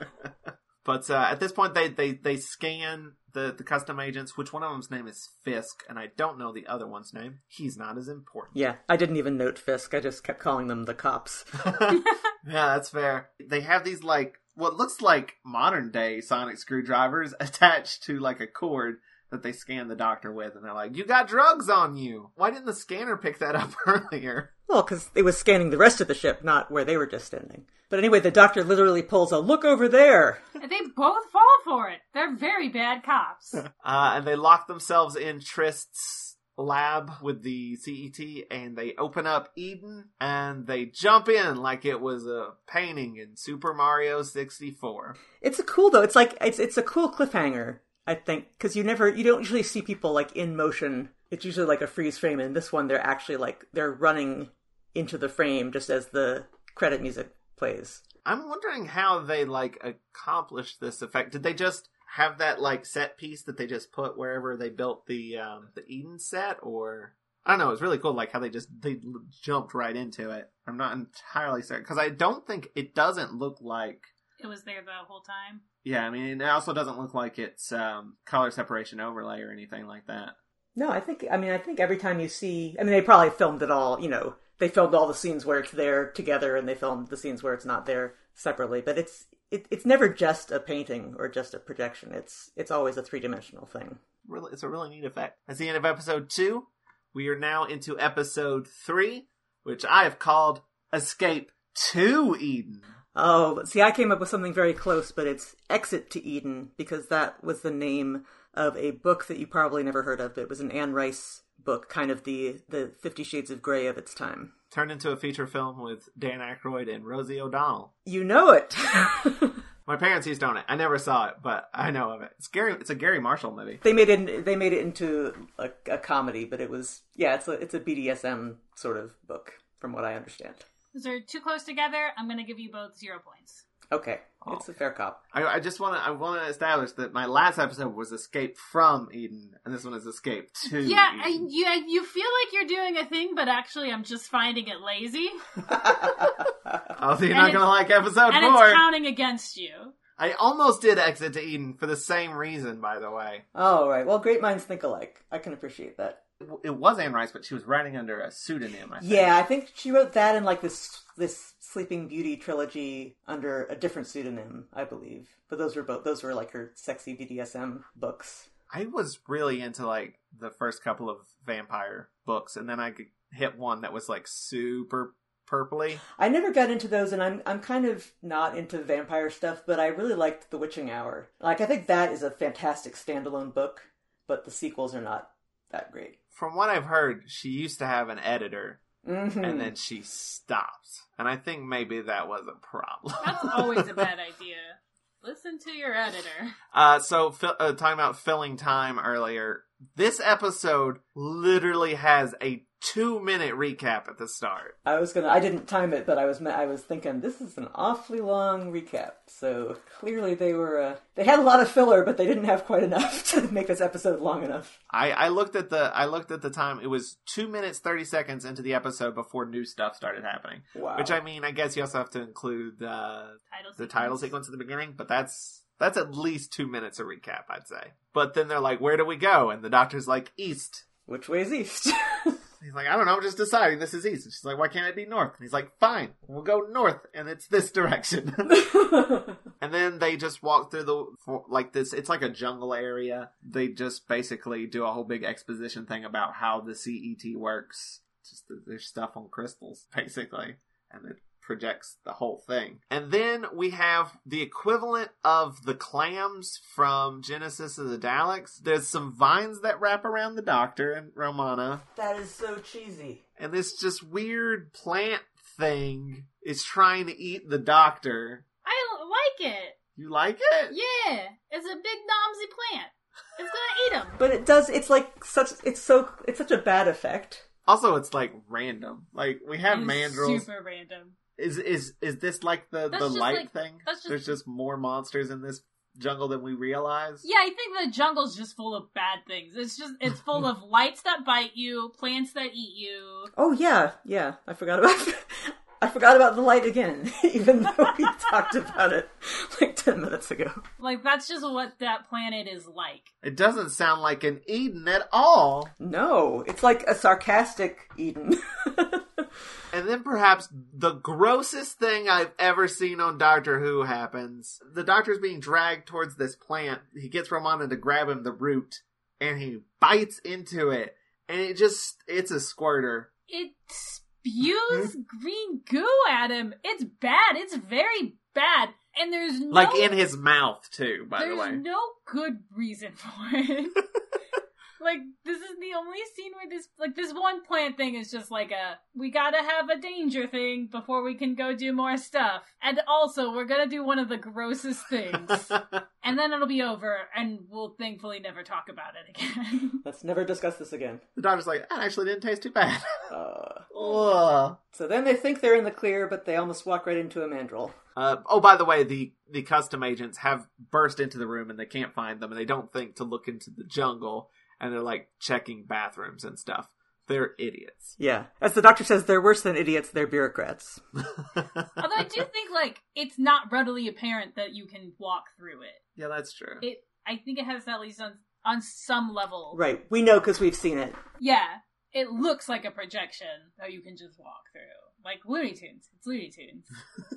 But at this point, they scan the custom agents, which one of them's name is Fisk, and I don't know the other one's name. He's not as important. Yeah, I didn't even note Fisk. I just kept calling them the cops. Yeah, that's fair. They have these, like, what looks like modern-day sonic screwdrivers attached to, like, a cord that they scan the Doctor with, and they're like, you got drugs on you! Why didn't the scanner pick that up earlier? Well, because it was scanning the rest of the ship, not where they were just standing. But anyway, the Doctor literally pulls a look over there! And they both fall for it. They're very bad cops. And they lock themselves in Trist's lab with the CET, and they open up Eden, and they jump in like it was a painting in Super Mario 64. It's a cool, though. It's like, it's a cool cliffhanger, I think, because you don't usually see people, like, in motion. It's usually like a freeze frame, and this one, they're actually, like, they're running into the frame just as the credit music plays. I'm wondering how they, like, accomplished this effect. Did they just have that, like, set piece that they just put wherever they built the Eden set, or... I don't know, it was really cool, like, how they jumped right into it. I'm not entirely certain, because I don't think, it doesn't look like... It was there the whole time? Yeah, I mean, it also doesn't look like it's color separation overlay or anything like that. No, I think every time you see... I mean, they probably filmed it all, they filmed all the scenes where it's there together, and they filmed the scenes where it's not there separately, but it's never just a painting or just a projection. It's always a three-dimensional thing. Really, it's a really neat effect. That's the end of episode 2. We are now into episode 3, which I have called Escape to Eden. Oh, but see, I came up with something very close, but it's Exit to Eden, because that was the name of a book that you probably never heard of. It was an Anne Rice book, kind of the 50 Shades of Grey of its time. Turned into a feature film with Dan Aykroyd and Rosie O'Donnell. You know it! My parents used to own it. I never saw it, but I know of it. It's a Gary Marshall movie. They made it into a comedy, but it's a BDSM sort of book, from what I understand. Those are too close together. I'm going to give you both 0 points. Okay, it's a fair cop. I want to establish that my last episode was Escape from Eden, and this one is Escape to Eden. You feel like you're doing a thing, but actually I'm just finding it lazy. Oh, so you're not going to like episode 4. And it's counting against you. I almost did Exit to Eden for the same reason, by the way. Oh, right. Well, great minds think alike. I can appreciate that. It was Anne Rice, but she was writing under a pseudonym, I think. Yeah, I think she wrote that in like this Sleeping Beauty trilogy under a different pseudonym, I believe. But those were like her sexy BDSM books. I was really into like the first couple of vampire books, and then I hit one that was like super purpley. I never got into those, and I'm kind of not into vampire stuff, but I really liked The Witching Hour. Like, I think that is a fantastic standalone book, but the sequels are not that great. From what I've heard, she used to have an editor, Mm-hmm. and then she stopped. And I think maybe that was a problem. That's always a bad idea. Listen to your editor. Talking about filling time earlier, this episode literally has a 2-minute recap at the start. I didn't time it, but I was thinking, this is an awfully long recap. So clearly they had a lot of filler, but they didn't have quite enough to make this episode long enough. I looked at the time. It was 2 minutes 30 seconds into the episode before new stuff started happening. Wow. Which, I mean, I guess you also have to include the title sequence at the beginning, but that's at least 2 minutes of recap, I'd say. But then they're like, where do we go? And the doctor's like, east. Which way is east? He's like, I don't know, I'm just deciding this is east. And she's like, why can't it be north? And he's like, fine, we'll go north, and it's this direction. And then they just walk through this, it's like a jungle area. They just basically do a whole big exposition thing about how the CET works. Just there's stuff on crystals, basically. And it projects the whole thing. And then we have the equivalent of the clams from Genesis of the Daleks. There's some vines that wrap around the Doctor and Romana. That is so cheesy. And this just weird plant thing is trying to eat the Doctor. I like it. You like it? Yeah, it's a big nomsy plant. It's gonna eat him. But it does. It's like it's such a bad effect. Also, it's like random. Like we have It's mandrills. super random. Is this like the just light like- thing? that's just- There's just more monsters in this jungle than we realize. Yeah, I think the jungle's just full of bad things. It's full of lights that bite you, plants that eat you. Oh yeah. I forgot about the light again, even though we talked about it like 10 minutes ago. Like, that's just what that planet is like. It doesn't sound like an Eden at all. No, it's like a sarcastic Eden. And then perhaps the grossest thing I've ever seen on Doctor Who happens. The Doctor's being dragged towards this plant. He gets Romana to grab him the root, and he bites into it. And it's a squirter. It spews green goo at him. It's bad. It's very bad. And there's no... Like in his mouth, too, by the way. There's no good reason for it. Like, this is the only scene where this one plant thing is just like we gotta have a danger thing before we can go do more stuff. And also, we're gonna do one of the grossest things. And then it'll be over, and we'll thankfully never talk about it again. Let's never discuss this again. The Doctor's like, that actually didn't taste too bad. So then they think they're in the clear, but they almost walk right into a mandrill. By the way, the custom agents have burst into the room and they can't find them, and they don't think to look into the jungle, and they're like checking bathrooms and stuff. They're idiots. Yeah. As the Doctor says, they're worse than idiots, they're bureaucrats. Although I do think, like, it's not readily apparent that you can walk through it. Yeah, that's true. I think it has at least on some level. Right. We know because we've seen it. Yeah. It looks like a projection that you can just walk through. Like Looney Tunes. It's Looney Tunes.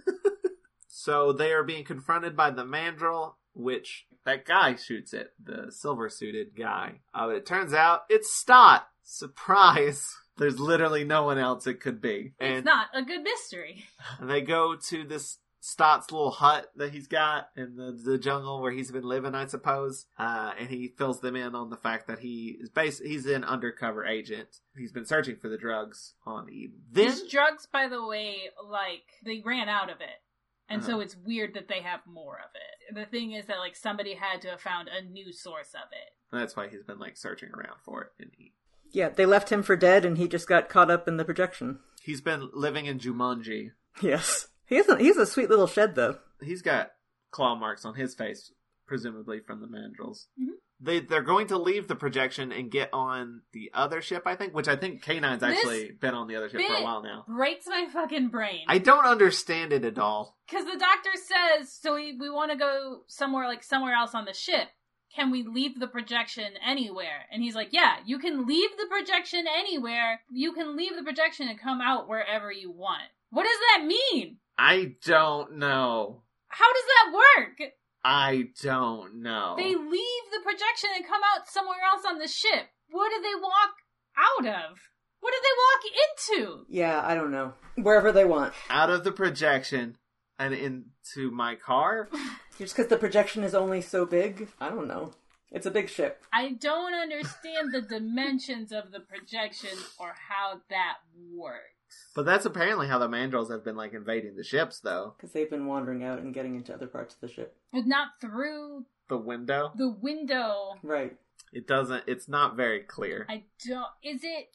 So they are being confronted by the mandrill, which that guy shoots it, the silver-suited guy. It turns out it's Stott. Surprise! There's literally no one else it could be. It's not a good mystery. And they go to this Stott's little hut that he's got in the jungle where he's been living, I suppose. And he fills them in on the fact that he's an undercover agent. He's been searching for the drugs on Eden. These drugs, by the way, like, they ran out of it. And so it's weird that they have more of it. The thing is that, like, somebody had to have found a new source of it. That's why he's been, like, searching around for it in Eden. Yeah, they left him for dead and he just got caught up in the projection. He's been living in Jumanji. Yes. He's a sweet little shed, though. He's got claw marks on his face, presumably from the mandrills. Mm-hmm. They're going to leave the projection and get on the other ship, I think, which I think K9's actually been on the other ship for a while now. Breaks my fucking brain. I don't understand it at all. Because the Doctor says, so we want to go somewhere else on the ship. can we leave the projection anywhere? And he's like, yeah, you can leave the projection anywhere. You can leave the projection and come out wherever you want. What does that mean? I don't know. How does that work? I don't know. They leave the projection and come out somewhere else on the ship. What do they walk out of? What do they walk into? Yeah, I don't know. Wherever they want. Out of the projection and into my car? Just because the projection is only so big? I don't know. It's a big ship. I don't understand the dimensions of the projection or how that works. But that's apparently how the mandrills have been, like, invading the ships, though. Because they've been wandering out and getting into other parts of the ship. But not through The window? the window. Right. It's not very clear. Is it?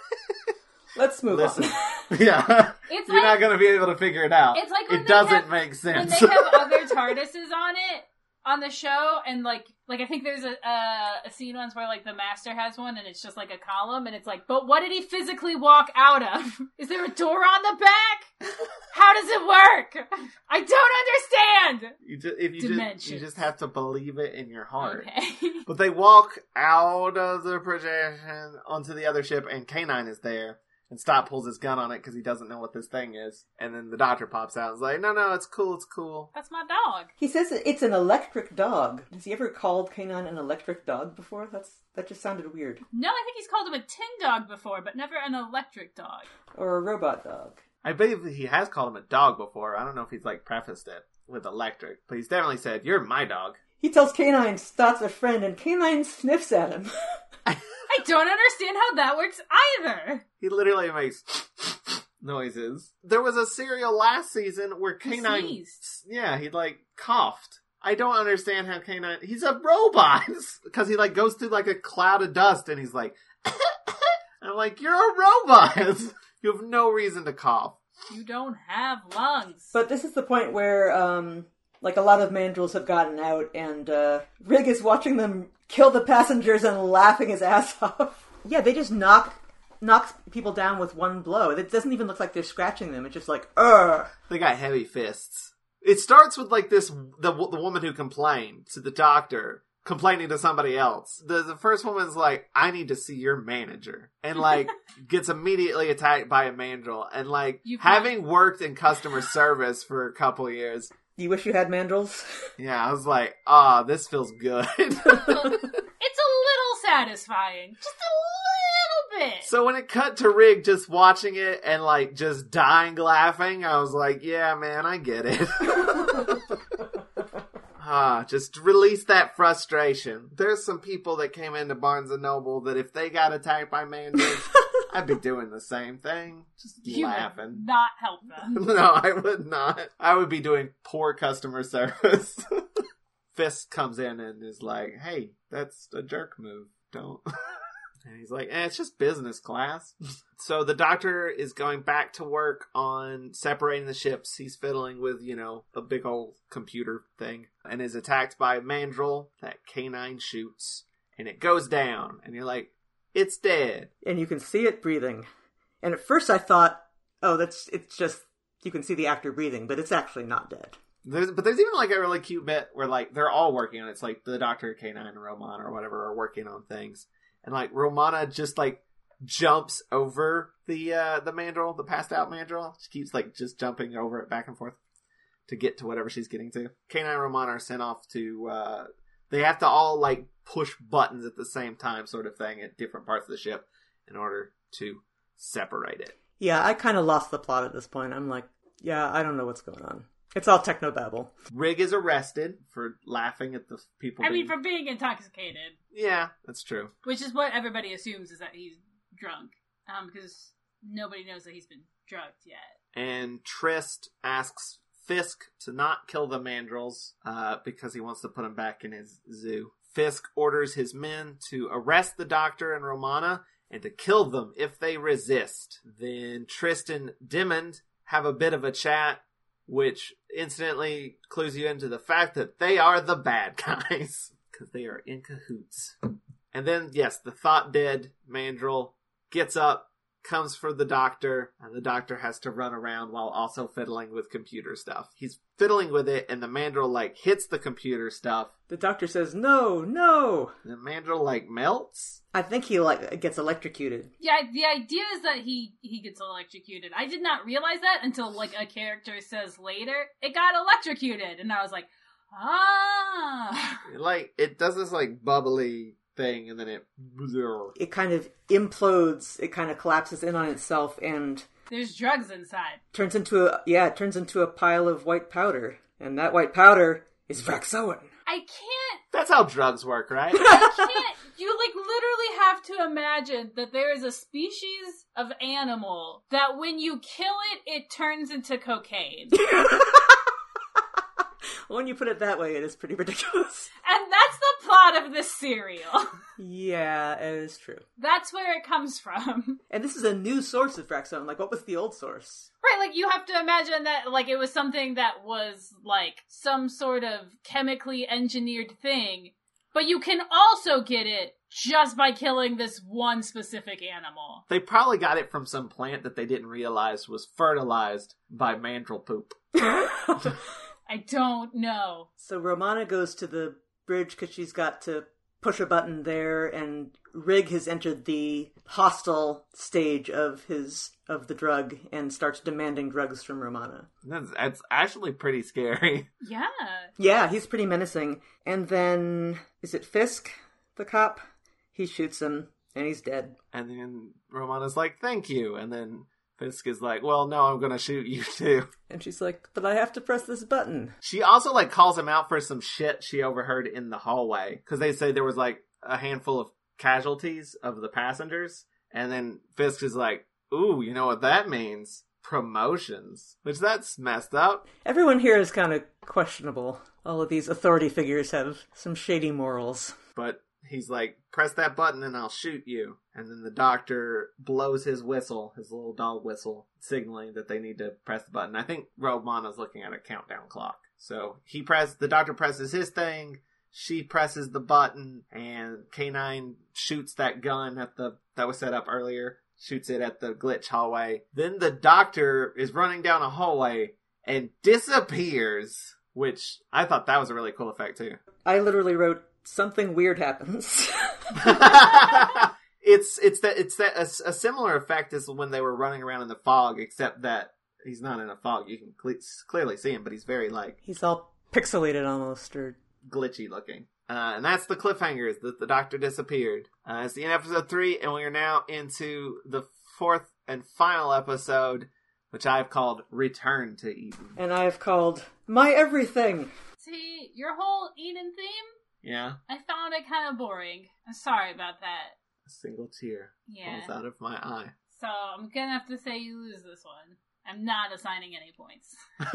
Let's move Listen. on. Yeah. It's You're like, not going to be able to figure it out. It's like when it they doesn't have- make when sense. they have other TARDISes on the show, and like I think there's a scene once where like the Master has one, and it's just like a column, and it's like, but what did he physically walk out of? Is there a door on the back? How does it work? I don't understand. You just have to believe it in your heart. Okay. But they walk out of the projection onto the other ship, and K9 is there. And Stott pulls his gun on it because he doesn't know what this thing is. And then the doctor pops out and is like, no, it's cool. That's my dog. He says it's an electric dog. Has he ever called K9 an electric dog before? That just sounded weird. No, I think he's called him a tin dog before, but never an electric dog. Or a robot dog. I believe he has called him a dog before. I don't know if he's like prefaced it with electric. But he's definitely said, you're my dog. He tells K9 Stott's a friend, and K9 sniffs at him. I don't understand how that works either. He literally makes noises. There was a serial last season where K9... sneezed. Yeah, he like coughed. I don't understand how K9... He's a robot! Because he like goes through like a cloud of dust and he's like... I'm like, you're a robot! You have no reason to cough. You don't have lungs. But this is the point where, like, a lot of mandrills have gotten out, and Rig is watching them kill the passengers and laughing his ass off. Yeah, they just knocks people down with one blow. It doesn't even look like they're scratching them. It's just like, ugh. They got heavy fists. It starts with like this, the woman who complained to the doctor, complaining to somebody else. The first woman's like, I need to see your manager. And like, gets immediately attacked by a mandrill. And like, having worked in customer service for a couple of years. You wish you had mandrills? Yeah, I was like, this feels good. It's a little satisfying. Just a little bit. So when it cut to Rig just watching it and like just dying laughing, I was like, yeah, man, I get it. Just release that frustration. There's some people that came into Barnes & Noble that if they got attacked by mandrills, I'd be doing the same thing. Just laughing. Would not help them. No, I would not. I would be doing poor customer service. Fisk comes in and is like, hey, that's a jerk move. Don't. And he's like, it's just business class. So the doctor is going back to work on separating the ships. He's fiddling with, a big old computer thing. And is attacked by a mandrill that K9 shoots. And it goes down. And you're like, it's dead. And you can see it breathing. And at first I thought, it's just, you can see the actor breathing, but it's actually not dead. There's even like a really cute bit where like they're all working on it. It's like the Doctor, K9, and Romana or whatever are working on things. And like Romana just like jumps over the mandrill, the passed out mandrill. She keeps like just jumping over it back and forth to get to whatever she's getting to. K9 and Romana are sent off to, they have to all like push buttons at the same time sort of thing at different parts of the ship in order to separate it. Yeah, I kind of lost the plot at this point. I'm like, yeah, I don't know what's going on. It's all technobabble. Rig is arrested for laughing at the people. For being intoxicated. Yeah, that's true. Which is what everybody assumes is that he's drunk. Because nobody knows that he's been drugged yet. And Trist asks Fisk to not kill the mandrills because he wants to put them back in his zoo. Fisk orders his men to arrest the Doctor and Romana and to kill them if they resist. Then Trist and Dimmond have a bit of a chat, which incidentally clues you into the fact that they are the bad guys because they are in cahoots. And then, yes, the thought dead mandrill gets up comes for the doctor, and the doctor has to run around while also fiddling with computer stuff. He's fiddling with it, and the mandrill, like, hits the computer stuff. The doctor says, no, no! And the mandrill, like, melts? I think he, like, gets electrocuted. Yeah, the idea is that he gets electrocuted. I did not realize that until, like, a character says later, it got electrocuted. And I was like, ah! Like, it does this, like, bubbly thing, and then it kind of implodes, it kind of collapses in on itself, and there's drugs inside. Turns into a pile of white powder. And that white powder is Vraxoan. I can't... That's how drugs work, right? I can't... You, like, literally have to imagine that there is a species of animal that when you kill it, it turns into cocaine. When you put it that way, it is pretty ridiculous. And that's the plot of this serial. Yeah, it is true. That's where it comes from. And this is a new source of Vraxoan. Like, what was the old source? Right, like, you have to imagine that, like, it was something that was, like, some sort of chemically engineered thing. But you can also get it just by killing this one specific animal. They probably got it from some plant that they didn't realize was fertilized by mandrill poop. I don't know. So Romana goes to the bridge because she's got to push a button there, and Rig has entered the hostile stage of the drug and starts demanding drugs from Romana. That's actually pretty scary. Yeah. Yeah, he's pretty menacing. And then, is it Fisk, the cop? He shoots him, and he's dead. And then Romana's like, thank you. And then Fisk is like, well, no, I'm gonna shoot you too. And she's like, but I have to press this button. She also, like, calls him out for some shit she overheard in the hallway. Because they say there was, like, a handful of casualties of the passengers. And then Fisk is like, ooh, you know what that means? Promotions. Which, that's messed up. Everyone here is kind of questionable. All of these authority figures have some shady morals. But he's like, press that button and I'll shoot you. And then the doctor blows his whistle, his little dog whistle, signaling that they need to press the button. I think Romana's looking at a countdown clock. So the doctor presses his thing, she presses the button, and K9 shoots that gun that was set up earlier, shoots it at the glitch hallway. Then the doctor is running down a hallway and disappears, which I thought that was a really cool effect too. I literally wrote, something weird happens. It's a similar effect as when they were running around in the fog, except that he's not in a fog. You can clearly see him, but he's very, like, he's all pixelated almost, or glitchy looking. And that's the cliffhanger, is that the doctor disappeared. It's the end of episode 3, and we are now into the 4th and final episode, which I've called Return to Eden. And I've called My Everything. See, your whole Eden theme? Yeah? I found it kind of boring. I'm sorry about that. A single tear falls out of my eye. So I'm gonna have to say you lose this one. I'm not assigning any points.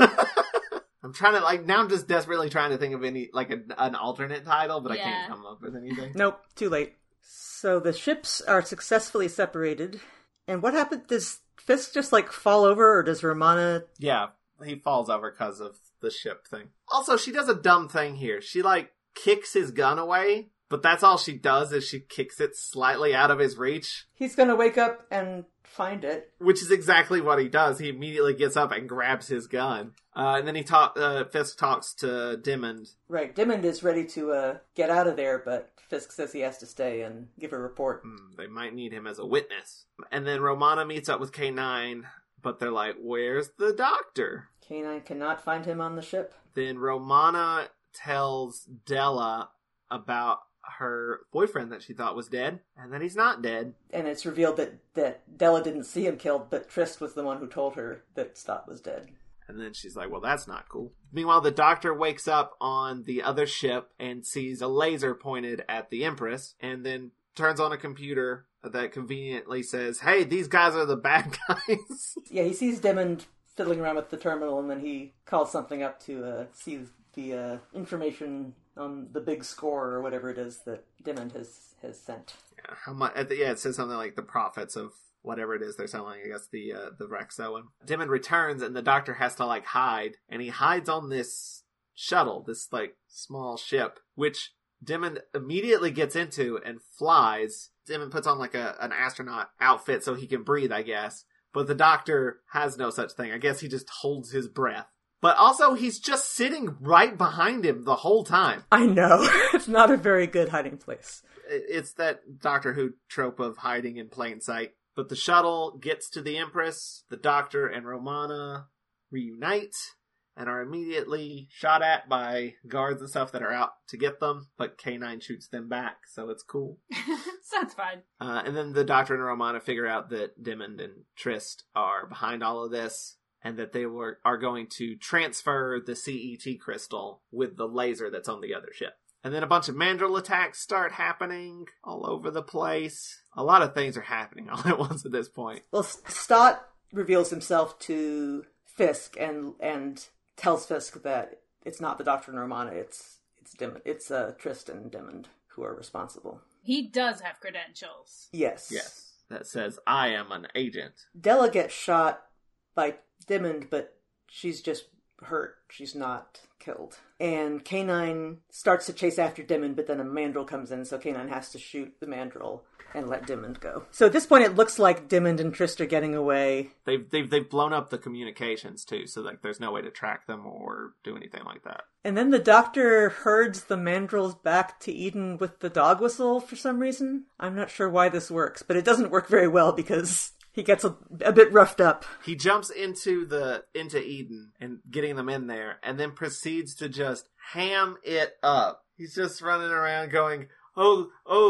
I'm trying to, like, now I'm just desperately trying to think of any, like, an alternate title, but I can't come up with anything. Nope, too late. So the ships are successfully separated. And what happened? Does Fisk just, like, fall over, or does Romana... Yeah, he falls over because of the ship thing. Also, she does a dumb thing here. She, like, kicks his gun away, but that's all she does, is she kicks it slightly out of his reach. He's gonna wake up and find it. Which is exactly what he does. He immediately gets up and grabs his gun. And then Fisk talks to Dimmond. Right, Dimmond is ready to get out of there, but Fisk says he has to stay and give a report. They might need him as a witness. And then Romana meets up with K9, but they're like, where's the doctor? K9 cannot find him on the ship. Then Romana tells Della about her boyfriend that she thought was dead, and then he's not dead. And it's revealed that Della didn't see him killed, but Trist was the one who told her that Stott was dead. And then she's like, well, that's not cool. Meanwhile, the doctor wakes up on the other ship and sees a laser pointed at the Empress, and then turns on a computer that conveniently says, hey, these guys are the bad guys. Yeah, he sees Dimmond fiddling around with the terminal, and then he calls something up to see the information on the big score, or whatever it is that Dimmond has sent. Yeah, how much? It says something like the profits of whatever it is they're selling. I guess the Vraxoan. Dimmond returns, and the doctor has to, like, hide, and he hides on this shuttle, this, like, small ship, which Dimmond immediately gets into and flies, Dimmond puts on like an astronaut outfit so he can breathe, I guess. But the Doctor has no such thing. I guess he just holds his breath. But also, he's just sitting right behind him the whole time. I know. It's not a very good hiding place. It's that Doctor Who trope of hiding in plain sight. But the shuttle gets to the Empress. The Doctor and Romana reunite and are immediately shot at by guards and stuff that are out to get them. But K9 shoots them back, so it's cool. So it's fine. And then the Doctor and Romana figure out that Dimmond and Trist are behind all of this. And that they are going to transfer the CET crystal with the laser that's on the other ship. And then a bunch of mandrill attacks start happening all over the place. A lot of things are happening all at once at this point. Well, Stott reveals himself to Fisk and tells Fisk that it's not the Doctor and Romana, it's Dimmond. It's Tristan and Dimmond who are responsible. He does have credentials. Yes. Yes. That says, I am an agent. Della gets shot by Dimmond, but she's just hurt. She's not killed. And K9 starts to chase after Dimmond, but then a mandrill comes in, so K9 has to shoot the mandrill and let Dimmond go. So at this point, it looks like Dimmond and Trist are getting away. They've blown up the communications too, so like there's no way to track them or do anything like that. And then the Doctor herds the mandrills back to Eden with the dog whistle for some reason. I'm not sure why this works, but it doesn't work very well because he gets a bit roughed up. He jumps into Eden and getting them in there, and then proceeds to just ham it up. He's just running around going, oh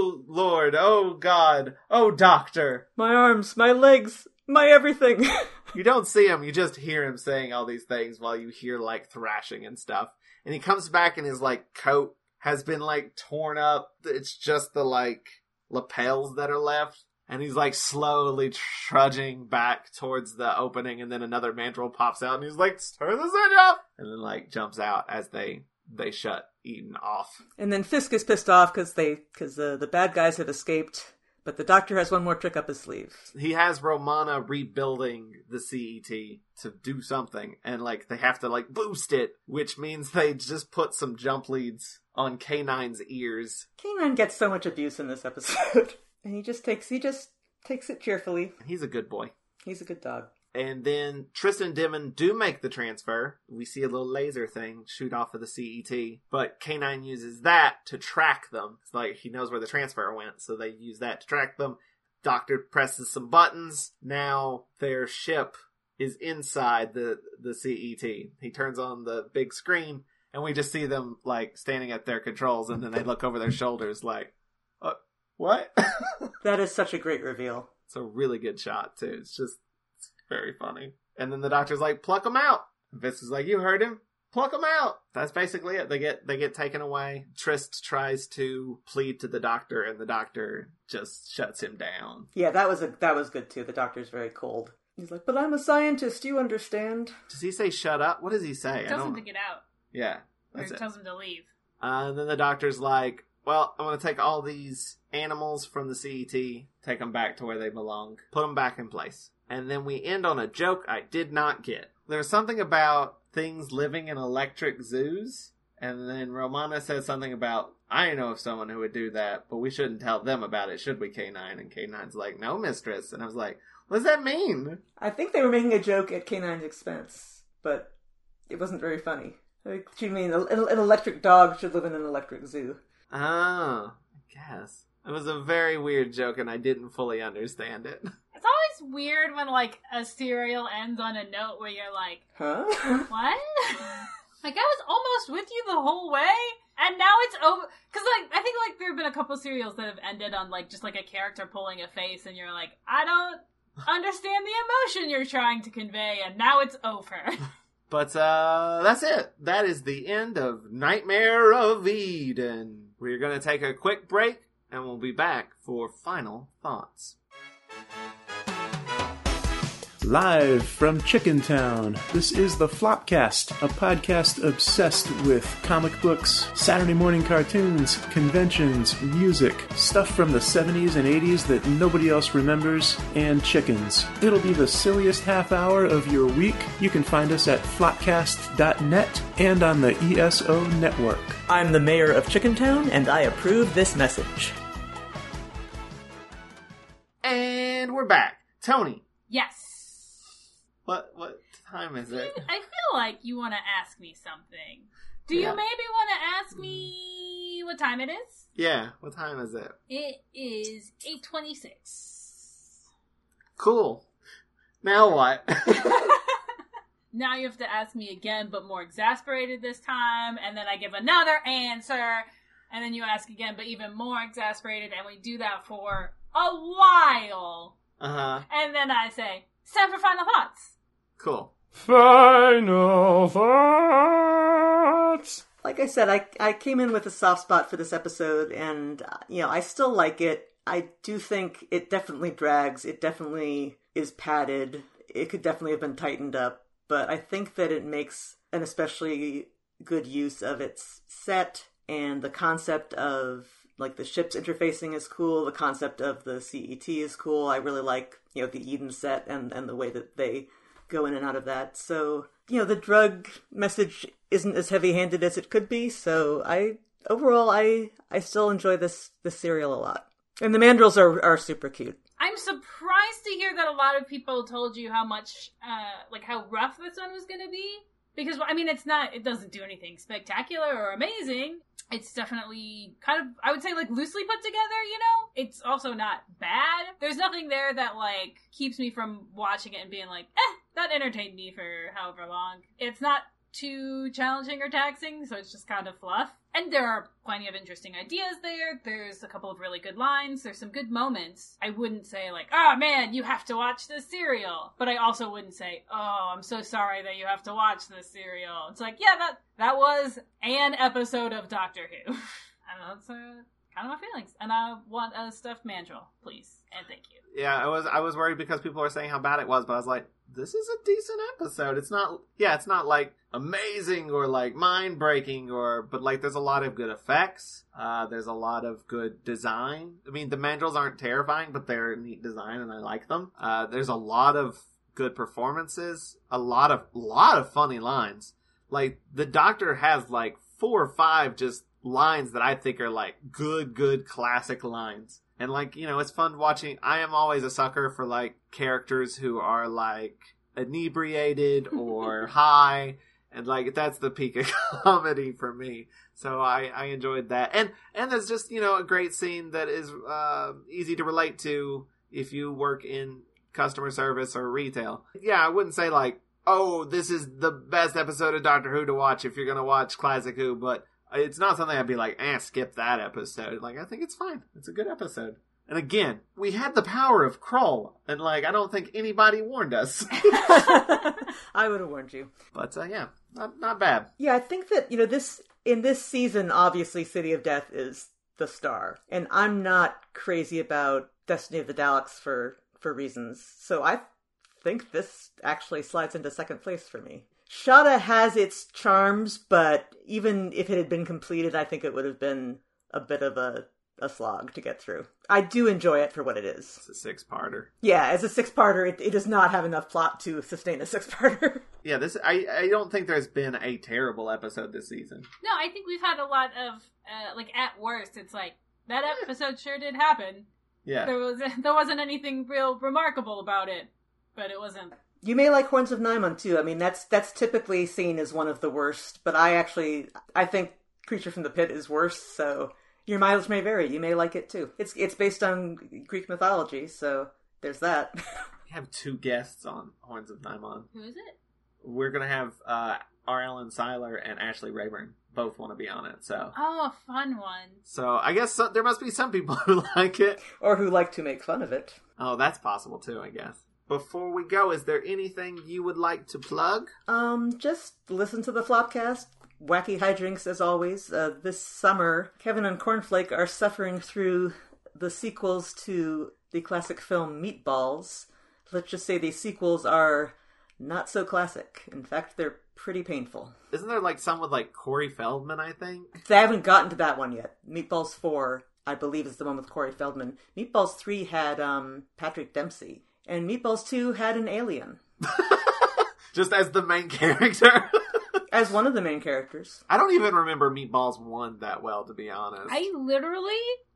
Lord, oh God, oh Doctor. My arms, my legs, my everything. You don't see him, you just hear him saying all these things while you hear, like, thrashing and stuff. And he comes back and his, like, coat has been, like, torn up. It's just the, like, lapels that are left. And he's, like, slowly trudging back towards the opening, and then another mandrill pops out, and he's like, turn this thing off! And then, like, jumps out as they shut Eden off. And then Fisk is pissed off because the bad guys have escaped, but the Doctor has one more trick up his sleeve. He has Romana rebuilding the CET to do something, and, like, they have to, like, boost it, which means they just put some jump leads on K9's ears. K9 gets so much abuse in this episode. And he just takes it cheerfully. He's a good boy. He's a good dog. And then Tristan and Dimmond do make the transfer. We see a little laser thing shoot off of the CET. But K9 uses that to track them. It's like he knows where the transfer went, so they use that to track them. Doctor presses some buttons. Now their ship is inside the CET. He turns on the big screen, and we just see them, like, standing at their controls, and then they look over their shoulders like, what? That is such a great reveal. It's a really good shot, too. It's very funny. And then the Doctor's like, pluck him out. And Fisk is like, you heard him. Pluck him out. That's basically it. They get taken away. Trist tries to plead to the Doctor, and the Doctor just shuts him down. Yeah, that was good, too. The Doctor's very cold. He's like, but I'm a scientist, you understand. Does he say shut up? What does he say? He tells him to get out. Yeah. Or he tells him to leave. And then the Doctor's like, well, I'm going to take all these animals from the CET, take them back to where they belong, put them back in place. And then we end on a joke I did not get. There's something about things living in electric zoos, and then Romana says something about, I know of someone who would do that, but we shouldn't tell them about it, should we, K9? And K9's like, no, mistress. And I was like, what does that mean? I think they were making a joke at K9's expense, but it wasn't very funny. She mean an electric dog should live in an electric zoo. Oh, I guess. It was a very weird joke, and I didn't fully understand it. It's always weird when, like, a serial ends on a note where you're like, huh? What? Like, I was almost with you the whole way, and now it's over. Because, like, I think, like, there have been a couple serials that have ended on, like, just, like, a character pulling a face, and you're like, I don't understand the emotion you're trying to convey, and now it's over. But, that's it. That is the end of Nightmare of Eden. We're going to take a quick break, and we'll be back for final thoughts. Live from Chickentown, this is the Flopcast, a podcast obsessed with comic books, Saturday morning cartoons, conventions, music, stuff from the 70s and 80s that nobody else remembers, and chickens. It'll be the silliest half hour of your week. You can find us at flopcast.net and on the ESO network. I'm the mayor of Chickentown, and I approve this message. back. Tony, Yes. what time is it? I feel like you want to ask me something. Do you maybe want to ask me what time it is? Yeah, what time is it? It is 8:26. Cool. Now what? Now you have to ask me again, but more exasperated this time, and then I give another answer, and then you ask again, but even more exasperated, and we do that for a while. Uh-huh. And then I say, it's time for final thoughts. Cool. Final thoughts. Like I said, I came in with a soft spot for this episode, and, I still like it. I do think it definitely drags. It definitely is padded. It could definitely have been tightened up. But I think that it makes an especially good use of its set, and the concept of, like, the ships interfacing is cool. The concept of the CET is cool. I really like, the Eden set and the way that they go in and out of that. So, the drug message isn't as heavy-handed as it could be. So overall, I still enjoy this serial a lot. And the mandrills are super cute. I'm surprised to hear that a lot of people told you how much, how rough this one was going to be. Because, it doesn't do anything spectacular or amazing. It's definitely kind of, I would say, loosely put together, It's also not bad. There's nothing there that, keeps me from watching it and being like, that entertained me for however long. It's not too challenging or taxing, so it's just kind of fluff. And there are plenty of interesting ideas there. There's a couple of really good lines. There's some good moments. I wouldn't say oh man, you have to watch this serial. But I also wouldn't say, oh, I'm so sorry that you have to watch this serial. It's that was an episode of Doctor Who. And that's kind of my feelings. And I want a stuffed mandrill, please. And thank you. Yeah, I was worried because people were saying how bad it was, but I was like, this is a decent episode. It's not amazing or mind-breaking but there's a lot of good effects. There's a lot of good design. The mandrills aren't terrifying, but they're neat design and I like them. There's a lot of good performances, a lot of funny lines. The Doctor has 4 or 5 just lines that I think are good classic lines. And it's fun watching. I am always a sucker for characters who are inebriated or high, and that's the peak of comedy for me. So I enjoyed that. And there's just, a great scene that is easy to relate to if you work in customer service or retail. Yeah, I wouldn't say oh, this is the best episode of Doctor Who to watch if you're going to watch Classic Who, but it's not something I'd be skip that episode. I think it's fine. It's a good episode. And again, we had the power of Krull, and I don't think anybody warned us. I would have warned you. But yeah, not bad. Yeah, I think that, in this season, obviously City of Death is the star. And I'm not crazy about Destiny of the Daleks for reasons. So I think this actually slides into second place for me. Shada has its charms, but even if it had been completed, I think it would have been a bit of a slog to get through. I do enjoy it for what it is. It's a 6-parter. Yeah, as a 6-parter, it does not have enough plot to sustain a 6-parter. Yeah, I don't think there's been a terrible episode this season. No, I think we've had a lot of, at worst, it's that episode sure did happen. Yeah. There wasn't anything real remarkable about it, but it wasn't. You may like Horns of Nimon, too. That's typically seen as one of the worst, but I think Creature from the Pit is worse, so your mileage may vary. You may like it, too. It's based on Greek mythology, so there's that. We have 2 guests on Horns of Nimon. Who is it? We're going to have R. Ellen Seiler and Ashley Rayburn. Both want to be on it, so. Oh, a fun one. So I guess there must be some people who like it. Or who like to make fun of it. Oh, that's possible, too, I guess. Before we go, is there anything you would like to plug? Just listen to the Flopcast. Wacky hijinks as always. This summer, Kevin and Cornflake are suffering through the sequels to the classic film Meatballs. Let's just say these sequels are not so classic. In fact, they're pretty painful. Isn't there some with Corey Feldman, I think? They haven't gotten to that one yet. Meatballs 4, I believe, is the one with Corey Feldman. Meatballs 3 had Patrick Dempsey. And Meatballs 2 had an alien. Just as the main character? As one of the main characters. I don't even remember Meatballs 1 that well, to be honest. I literally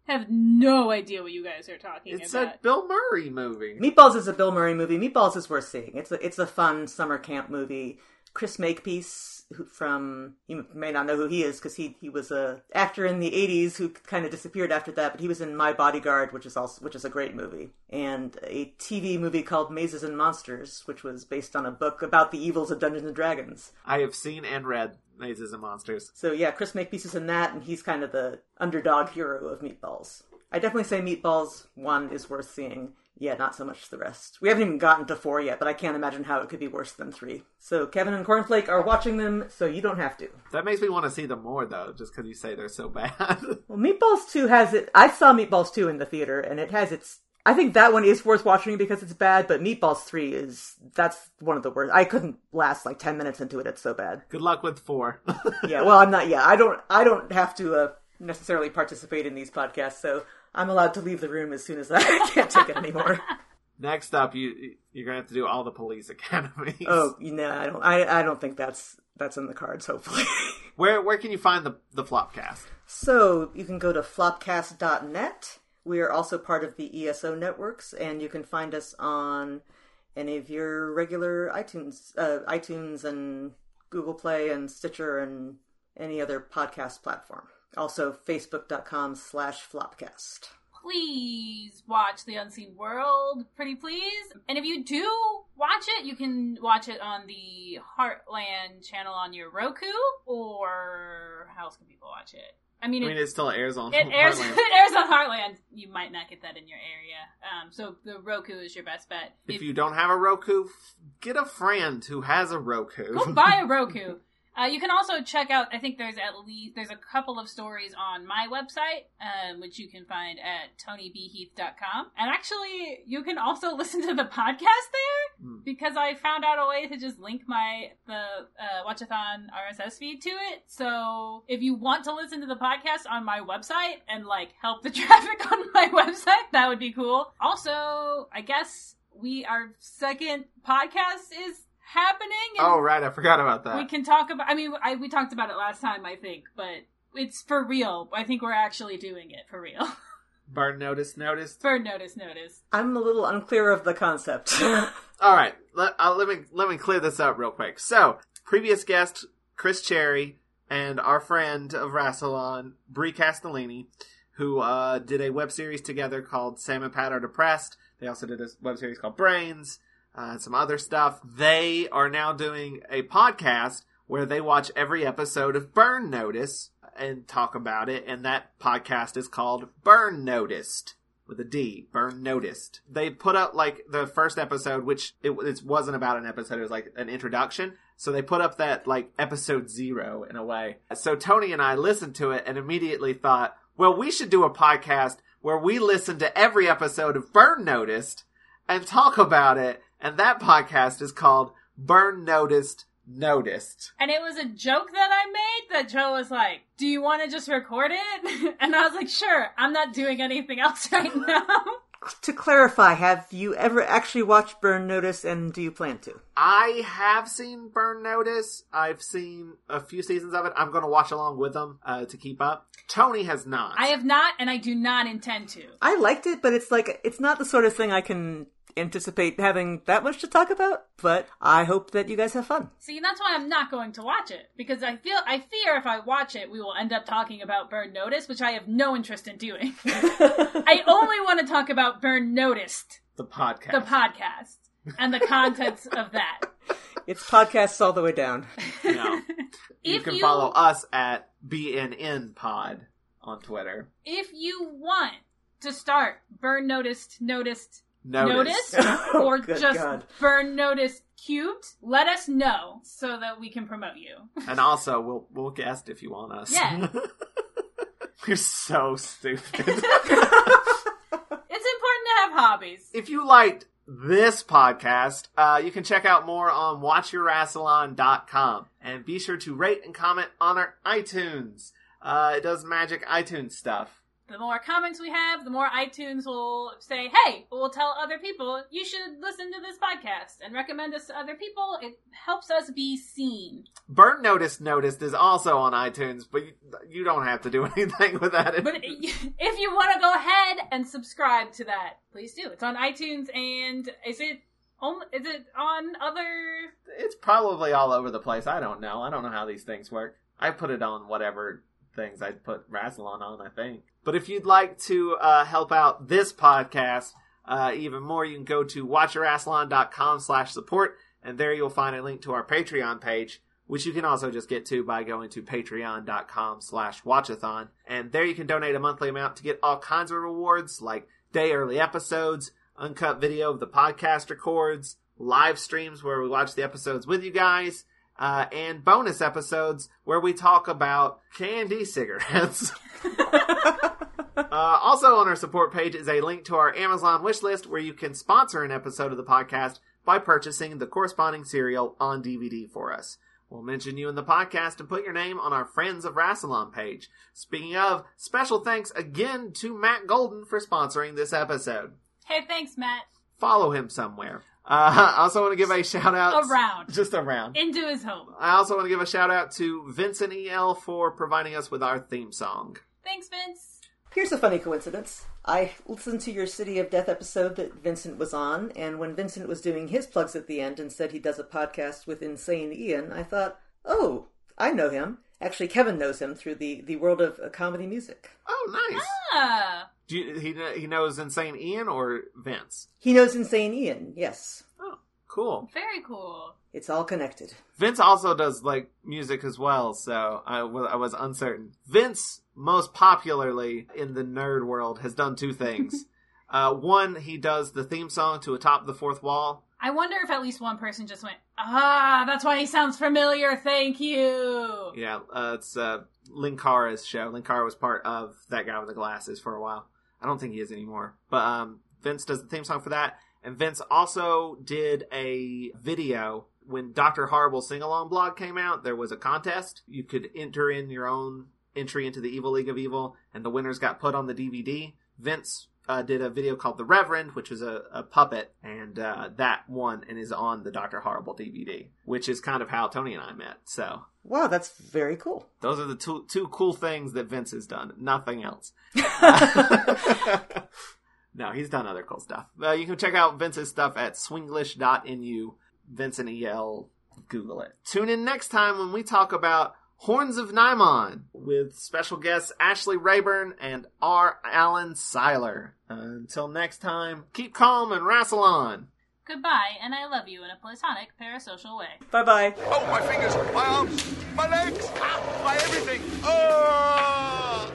have no idea what you guys are talking It's about. a Bill Murray movie. Meatballs is a Bill Murray movie. Meatballs is worth seeing. It's a fun summer camp movie. Chris Makepeace, you may not know who he is because he was a actor in the 80s who kind of disappeared after that, but he was in My Bodyguard, which is a great movie, and a TV movie called Mazes and Monsters, which was based on a book about the evils of Dungeons and Dragons. I have seen and read Mazes and Monsters. So yeah, Chris Makepeace is in that, and he's kind of the underdog hero of Meatballs. I definitely say Meatballs 1 is worth seeing. Yeah, not so much the rest. We haven't even gotten to 4 yet, but I can't imagine how it could be worse than 3. So Kevin and Cornflake are watching them, so you don't have to. That makes me want to see them more, though, just because you say they're so bad. Well, Meatballs 2 has it. I saw Meatballs 2 in the theater, and it has its... I think that one is worth watching because it's bad, but Meatballs 3 that's one of the worst. I couldn't last like 10 minutes into it. It's so bad. Good luck with 4. Yeah, well, I'm not... Yeah, I don't have to necessarily participate in these podcasts, so... I'm allowed to leave the room as soon as I can't take it anymore. Next up, you're gonna have to do all the police academies. Oh, no, I don't think that's in the cards. Hopefully. Where can you find the Flopcast? So you can go to flopcast.net. We are also part of the ESO networks, and you can find us on any of your regular iTunes and Google Play and Stitcher and any other podcast platform. Also, facebook.com/flopcast. Please watch The Unseen World, pretty please. And if you do watch it, you can watch it on the Heartland channel on your Roku, or how else can people watch it? It still airs on It airs on Heartland. You might not get that in your area. So the Roku is your best bet. If you don't have a Roku, get a friend who has a Roku. Go buy a Roku. You can also check out, I think there's a couple of stories on my website, which you can find at tonybheath.com. And actually, you can also listen to the podcast there, because I found out a way to just link the Watchathon RSS feed to it. So if you want to listen to the podcast on my website and help the traffic on my website, that would be cool. Also, I guess our second podcast is happening. Oh, right. I forgot about that. We can talk about... we talked about it last time, I think, but it's for real. I think we're actually doing it for real. Burn Notice. Burn Notice. I'm a little unclear of the concept. All right. Let me clear this up real quick. So, previous guest, Chris Cherry, and our friend of Rassilon, Brie Castellini, who did a web series together called Sam and Pat Are Depressed. They also did a web series called Brains. And some other stuff. They are now doing a podcast where they watch every episode of Burn Notice and talk about it, and that podcast is called Burn Noticed, with a D, Burn Noticed. They put up, the first episode, which it wasn't about an episode, it was an introduction, so they put up that, episode 0, in a way. So Tony and I listened to it and immediately thought, well, we should do a podcast where we listen to every episode of Burn Noticed and talk about it. And that podcast is called Burn Noticed. And it was a joke that I made that Joe was like, do you want to just record it? And I was like, sure, I'm not doing anything else right now. To clarify, have you ever actually watched Burn Notice, and do you plan to? I have seen Burn Notice. I've seen a few seasons of it. I'm going to watch along with them to keep up. Tony has not. I have not, and I do not intend to. I liked it, but it's not the sort of thing I can anticipate having that much to talk about, but I hope that you guys have fun. See, that's why I'm not going to watch it, because I fear if I watch it, we will end up talking about Burn Notice, which I have no interest in doing. I only want to talk about Burn Noticed. The podcast. And the contents of that. It's podcasts all the way down. No. You can follow us at BNN Pod on Twitter. If you want to start Burn Noticed, or just God. Burn Notice cubed, let us know so that we can promote you. And also, we'll guest if you want us. Yeah. We're so stupid. It's important to have hobbies. If you liked this podcast, you can check out more on watchyourrassilon.com. And be sure to rate and comment on our iTunes. It does magic iTunes stuff. The more comments we have, the more iTunes will say, hey, we'll tell other people, you should listen to this podcast and recommend us to other people. It helps us be seen. Burn Noticed is also on iTunes, but you don't have to do anything with that. But if you want to go ahead and subscribe to that, please do. It's on iTunes, and is it on other... It's probably all over the place. I don't know. I don't know how these things work. I put it on whatever things I'd put Rassilon on, I think. But if you'd like to help out this podcast even more, you can go to watchyourassilon.com/support, and there you'll find a link to our Patreon page, which you can also just get to by going to patreon.com/watchathon. And there you can donate a monthly amount to get all kinds of rewards, like day early episodes, uncut video of the podcast records, live streams where we watch the episodes with you guys, and bonus episodes where we talk about candy cigarettes. Also on our support page is a link to our Amazon wishlist where you can sponsor an episode of the podcast by purchasing the corresponding serial on DVD for us. We'll mention you in the podcast and put your name on our Friends of Rassilon page. Speaking of, special thanks again to Matt Golden for sponsoring this episode. Hey, thanks, Matt. Follow him somewhere. I also want to give a shout out. Around. Just around. Into his home. I also want to give a shout out to Vincent E.L. for providing us with our theme song. Thanks, Vince. Here's a funny coincidence. I listened to your City of Death episode that Vincent was on, and when Vincent was doing his plugs at the end and said he does a podcast with Insane Ian, I thought, oh, I know him. Actually, Kevin knows him through the world of comedy music. Oh, nice. Ah. He knows Insane Ian or Vince? He knows Insane Ian, yes. Oh, cool. Very cool. It's all connected. Vince also does, like, music as well, so I was uncertain. Vince, most popularly in the nerd world, has done two things. One, he does the theme song to Atop the Fourth Wall. I wonder if at least one person just went, that's why he sounds familiar, thank you. Yeah, it's Linkara's show. Linkara was part of That Guy with the Glasses for a while. I don't think he is anymore. But Vince does the theme song for that. And Vince also did a video. When Dr. Horrible Sing-Along blog came out, there was a contest. You could enter in your own entry into the Evil League of Evil, and the winners got put on the DVD. Vince did a video called The Reverend, which is a puppet, and that won and is on the Dr. Horrible DVD, which is kind of how Tony and I met. So, wow, that's very cool. Those are the two cool things that Vince has done. Nothing else. No, he's done other cool stuff. You can check out Vince's stuff at swinglish.nu. Vincent E.L. Google it. Tune in next time when we talk about Horns of Nimon with special guests Ashley Rayburn and R. Alan Seiler. Until next time, keep calm and wrestle on. Goodbye, and I love you in a platonic parasocial way. Bye-bye. Oh, my fingers, my arms, my legs, my everything. Oh!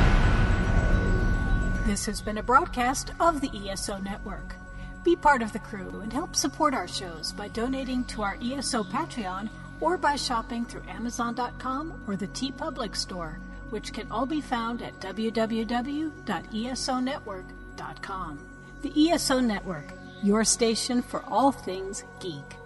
This has been a broadcast of the ESO Network. Be part of the crew and help support our shows by donating to our ESO Patreon or by shopping through Amazon.com or the TeePublic store, which can all be found at www.esonetwork.com. The ESO Network, your station for all things geek.